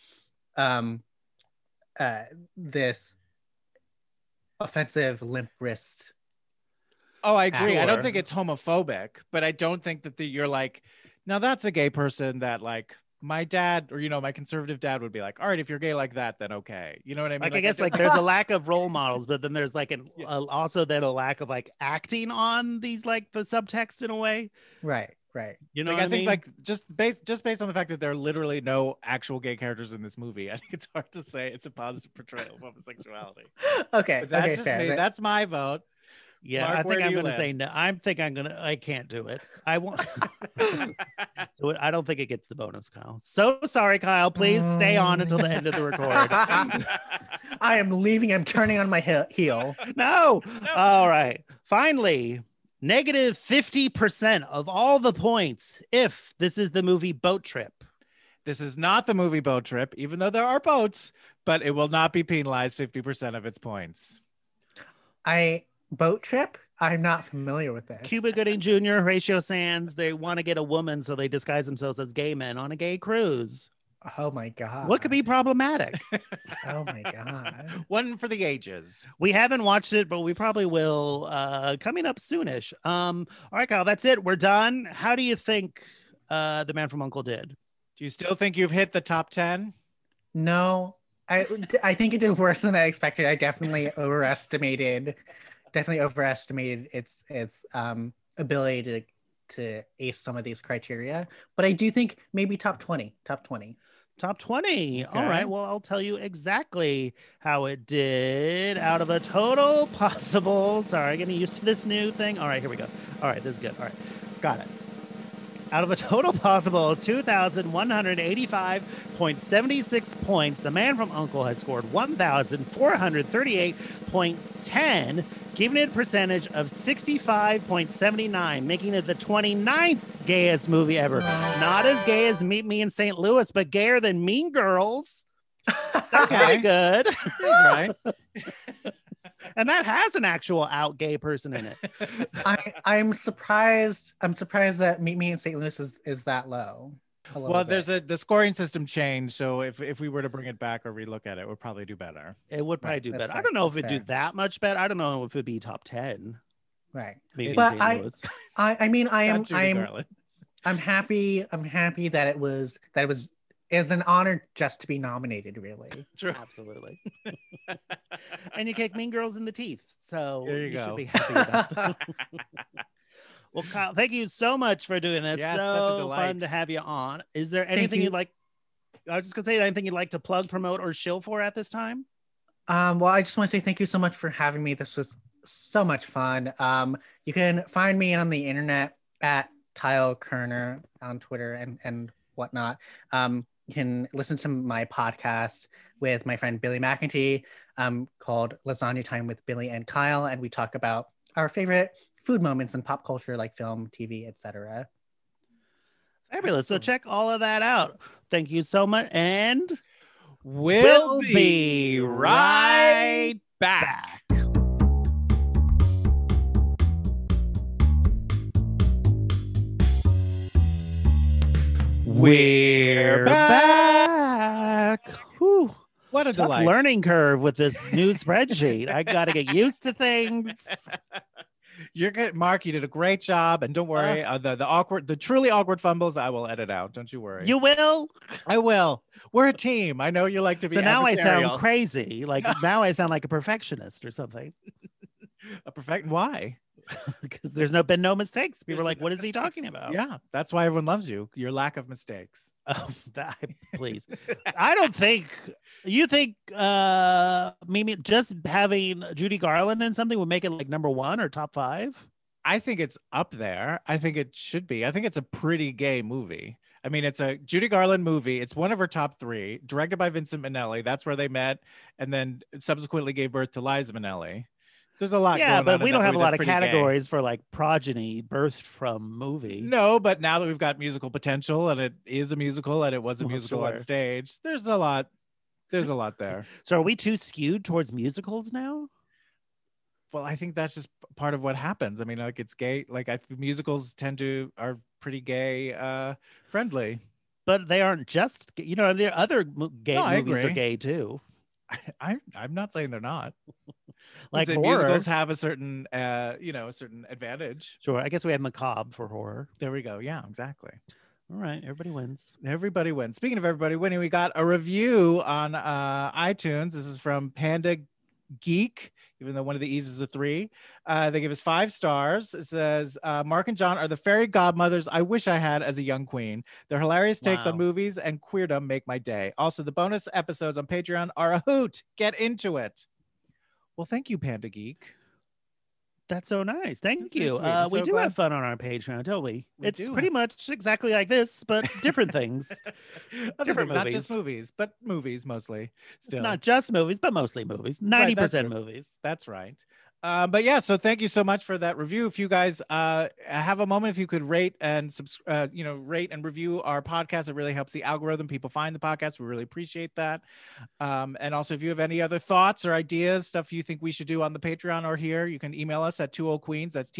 this offensive limp wrist. Oh, I agree. Sure. I don't think it's homophobic, but I don't think that you're like, now that's a gay person that like my dad or, my conservative dad would be like, all right, if you're gay like that, then okay. You know what I mean? Like I guess like there's a lack of role models, but then there's like also then a lack of like acting on these, like the subtext in a way. Right. You know like, what I think mean? like just based on the fact that there are literally no actual gay characters in this movie, I think it's hard to say it's a positive portrayal of homosexuality. Okay. But that's okay, just fair. me. That's my vote. Yeah, Mark, I where think do I'm you going to live? say no. I can't do it. I won't. So I don't think it gets the bonus, Kyle. So sorry, Kyle. Please stay on until the end of the record. I am leaving. I'm turning on my heel. No. All right. Finally, negative 50% of all the points if this is the movie Boat Trip. This is not the movie Boat Trip, even though there are boats, but it will not be penalized 50% of its points. Boat Trip? I'm not familiar with this. Cuba Gooding Jr., Horatio Sands, they want to get a woman, so they disguise themselves as gay men on a gay cruise. Oh my God. What could be problematic? Oh my God. One for the ages. We haven't watched it, but we probably will coming up soonish. All right, Kyle, that's it. We're done. How do you think The Man from U.N.C.L.E. did? Do you still think you've hit the top 10? No, I think it did worse than I expected. I definitely overestimated its ability to ace some of these criteria, but I do think maybe top 20. Top 20. All right. Well, I'll tell you exactly how it did. Out of a total possible, sorry, getting used to this new thing. All right, here we go. All right, this is good. All right, got it. Out of a total possible 2,185.76 points, The Man from U.N.C.L.E. has scored 1,438.10, giving it a percentage of 65.79, making it the 29th gayest movie ever. Not as gay as Meet Me in St. Louis, but gayer than Mean Girls. That's pretty good. He's right. And that has an actual out gay person in it. I'm surprised. I'm surprised that Meet Me in St. Louis is that low. Well, the scoring system changed, so if we were to bring it back or relook at it, we'd probably do better. It would probably do better. I don't know if it'd do that much better. I don't know if it'd be top 10. Right. Maybe but I'm happy. I'm happy that it was an honor just to be nominated, really. True. Absolutely. And you kick Mean Girls in the teeth. So there you go. Should be happy about that. Well, Kyle, thank you so much for doing that. Yes, so such a delight. fun to have you on. Is there anything you'd like? I was just gonna say anything you'd like to plug, promote, or shill for at this time? Well, I just want to say thank you so much for having me. This was so much fun. You can find me on the internet at Tyle Kerner on Twitter and whatnot. You can listen to my podcast with my friend Billy McEntee called Lasagna Time with Billy and Kyle, and we talk about our favorite food moments in pop culture like film, TV, etc. Fabulous. So check all of that out. Thank you so much. And we'll be right back. We're back. Whew. What a tough delight. Learning curve with this new spreadsheet. I got to get used to things. You're good, Mark. You did a great job, and don't worry. The truly awkward fumbles, I will edit out. Don't you worry. You will. I will. We're a team. I know you like to be. So now I sound adversarial. crazy. Like now I sound like a perfectionist or something. Why? Because there's been no mistakes. People are like, "What is he talking about?" Yeah, that's why everyone loves you. Your lack of mistakes. Please. I don't think you think Mimi just having Judy Garland in something would make it like number 1 or top 5. I think it's up there. I think it should be. I think it's a pretty gay movie. I mean, it's a Judy Garland movie. It's one of her top 3, directed by Vincent Minnelli. That's where they met, and then subsequently gave birth to Liza Minnelli. There's a lot. Yeah, going but on we in don't that have a movie lot that's of pretty categories gay. for like progeny birthed from movie. No, but now that we've got musical potential, and it is a musical, and it was a musical on stage, there's a lot. There's a lot there. So are we too skewed towards musicals now? Well, I think that's just part of what happens. I mean, like it's gay. Like musicals are pretty gay friendly. But they aren't just, there are other gay movies are gay too. I'm not saying they're not. Like horror. Musicals have a certain, a certain advantage. Sure. I guess we have macabre for horror. There we go. Yeah, exactly. All right. Everybody wins. Everybody wins. Speaking of everybody winning, we got a review on iTunes. This is from Panda Geek, even though one of the E's is a 3. They give us 5 stars. It says, Mark and John are the fairy godmothers I wish I had as a young queen. Their hilarious takes on movies and queerdom make my day. Also, the bonus episodes on Patreon are a hoot. Get into it. Well, thank you, Panda Geek. That's so nice. Thank you. We do have fun on our Patreon, don't we? It's pretty much exactly like this, but different things. Different movies. Not just movies, but movies mostly. Still. Not just movies, but mostly movies. 90% movies. That's right. But yeah, so thank you so much for that review. If you guys have a moment, if you could rate and rate and review our podcast, it really helps the algorithm. People find the podcast. We really appreciate that. And also, if you have any other thoughts or ideas, stuff you think we should do on the Patreon or here, you can email us at 2oldqueens. That's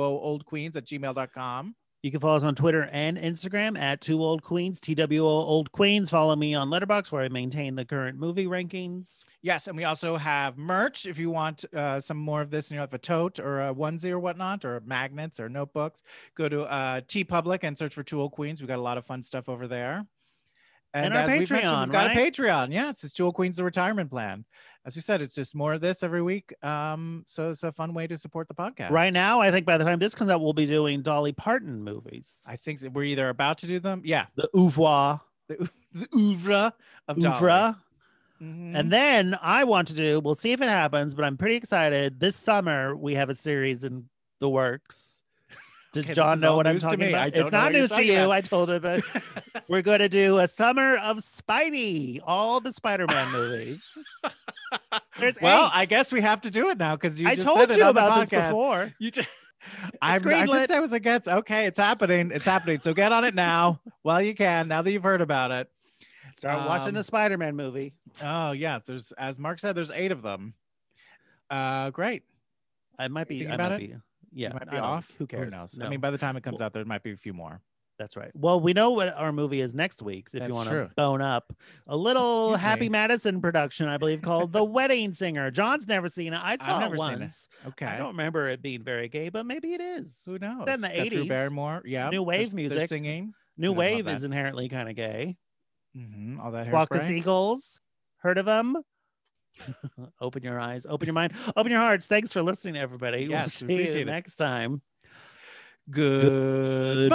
TWOOldQueens@gmail.com. You can follow us on Twitter and Instagram at 2oldqueens, TWO Old Queens. Follow me on Letterboxd, where I maintain the current movie rankings. Yes, and we also have merch. If you want some more of this and you have a tote or a onesie or whatnot, or magnets or notebooks, go to TeePublic and search for 2 Old Queens. We've got a lot of fun stuff over there. And our as we've mentioned, we've got right? a Patreon. Yes, it's 2 Old Queens, the retirement plan. As we said, it's just more of this every week. So it's a fun way to support the podcast. Right now, I think by the time this comes out, we'll be doing Dolly Parton movies. I think we're either about to do them. Yeah. The oeuvre. The oeuvre of Dolly. Oeuvre. Mm-hmm. And then I want to do, we'll see if it happens, but I'm pretty excited. This summer, we have a series in the works. Does John know what I'm talking about? It's not news to you. I told him, but we're going to do a summer of Spidey, all the Spider-Man movies. There's 8. I guess we have to do it now because I told you about this before. You just, I didn't say it was against. Okay, it's happening. It's happening. So get on it now while you can. Now that you've heard about it, start watching a Spider-Man movie. Oh yeah, there's, as Mark said, there's 8 of them. Great. I might be. Thinking I about might it? be. Yeah. It might I be don't- off. Who cares? Who knows? No. I mean, by the time it comes out, there might be a few more. That's right. Well, we know what our movie is next week. If you That's want true. to bone up, a little Excuse Happy me. Madison production, I believe, called The Wedding Singer. John's never seen it. I saw never it seen it. once. Okay. I don't remember it being very gay, but maybe it is. Who knows? It's in the It's got Drew 80s. Barrymore. Yeah. New wave They're music. singing. New Who doesn't love Wave that? is inherently kind of gay. All that Flock of hairspray. Seagulls. Heard of them? Open your eyes, open your mind, open your hearts. Thanks for listening, everybody. Yes, we we'll see appreciate you it. next time. Goodbye.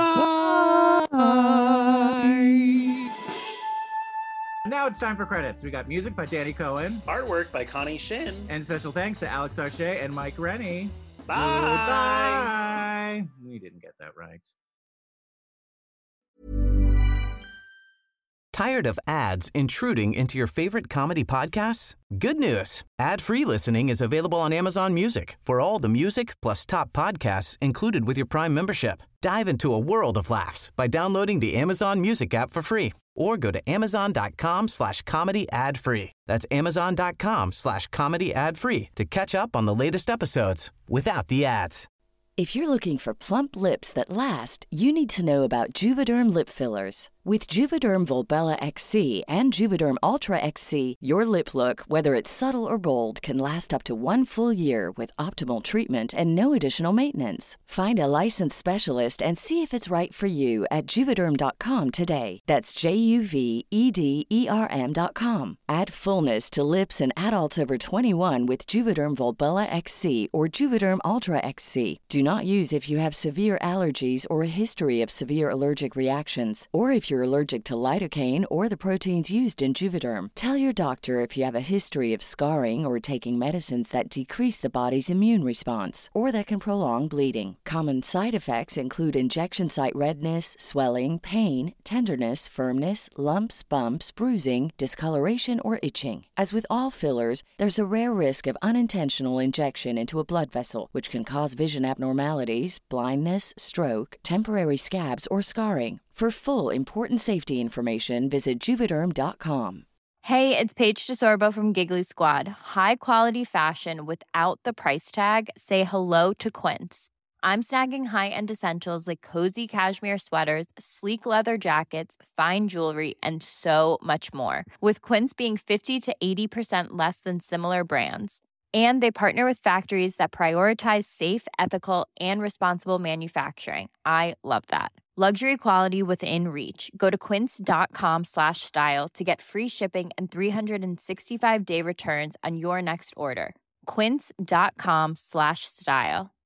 Now it's time for credits. We got music by Danny Cohen. Artwork by Connie Shin. And special thanks to Alex Arche and Mike Rennie. Bye. Goodbye. We didn't get that right. Tired of ads intruding into your favorite comedy podcasts? Good news. Ad-free listening is available on Amazon Music for all the music plus top podcasts included with your Prime membership. Dive into a world of laughs by downloading the Amazon Music app for free or go to amazon.com/comedy ad-free. That's amazon.com/comedy ad-free to catch up on the latest episodes without the ads. If you're looking for plump lips that last, you need to know about Juvederm lip fillers. With Juvederm Volbella XC and Juvederm Ultra XC, your lip look, whether it's subtle or bold, can last up to 1 full year with optimal treatment and no additional maintenance. Find a licensed specialist and see if it's right for you at Juvederm.com today. That's JUVEDERM.com. Add fullness to lips in adults over 21 with Juvederm Volbella XC or Juvederm Ultra XC. Do not use if you have severe allergies or a history of severe allergic reactions, or if you're allergic to lidocaine or the proteins used in Juvederm. Tell your doctor if you have a history of scarring or taking medicines that decrease the body's immune response or that can prolong bleeding. Common side effects include injection site redness, swelling, pain, tenderness, firmness, lumps, bumps, bruising, discoloration, or itching. As with all fillers, there's a rare risk of unintentional injection into a blood vessel, which can cause vision abnormalities, blindness, stroke, temporary scabs, or scarring. For full important safety information, visit Juvederm.com. Hey, it's Paige DeSorbo from Giggly Squad. High quality fashion without the price tag. Say hello to Quince. I'm snagging high-end essentials like cozy cashmere sweaters, sleek leather jackets, fine jewelry, and so much more. With Quince being 50 to 80% less than similar brands. And they partner with factories that prioritize safe, ethical, and responsible manufacturing. I love that. Luxury quality within reach. Go to quince.com/style to get free shipping and 365-day returns on your next order. Quince.com/style.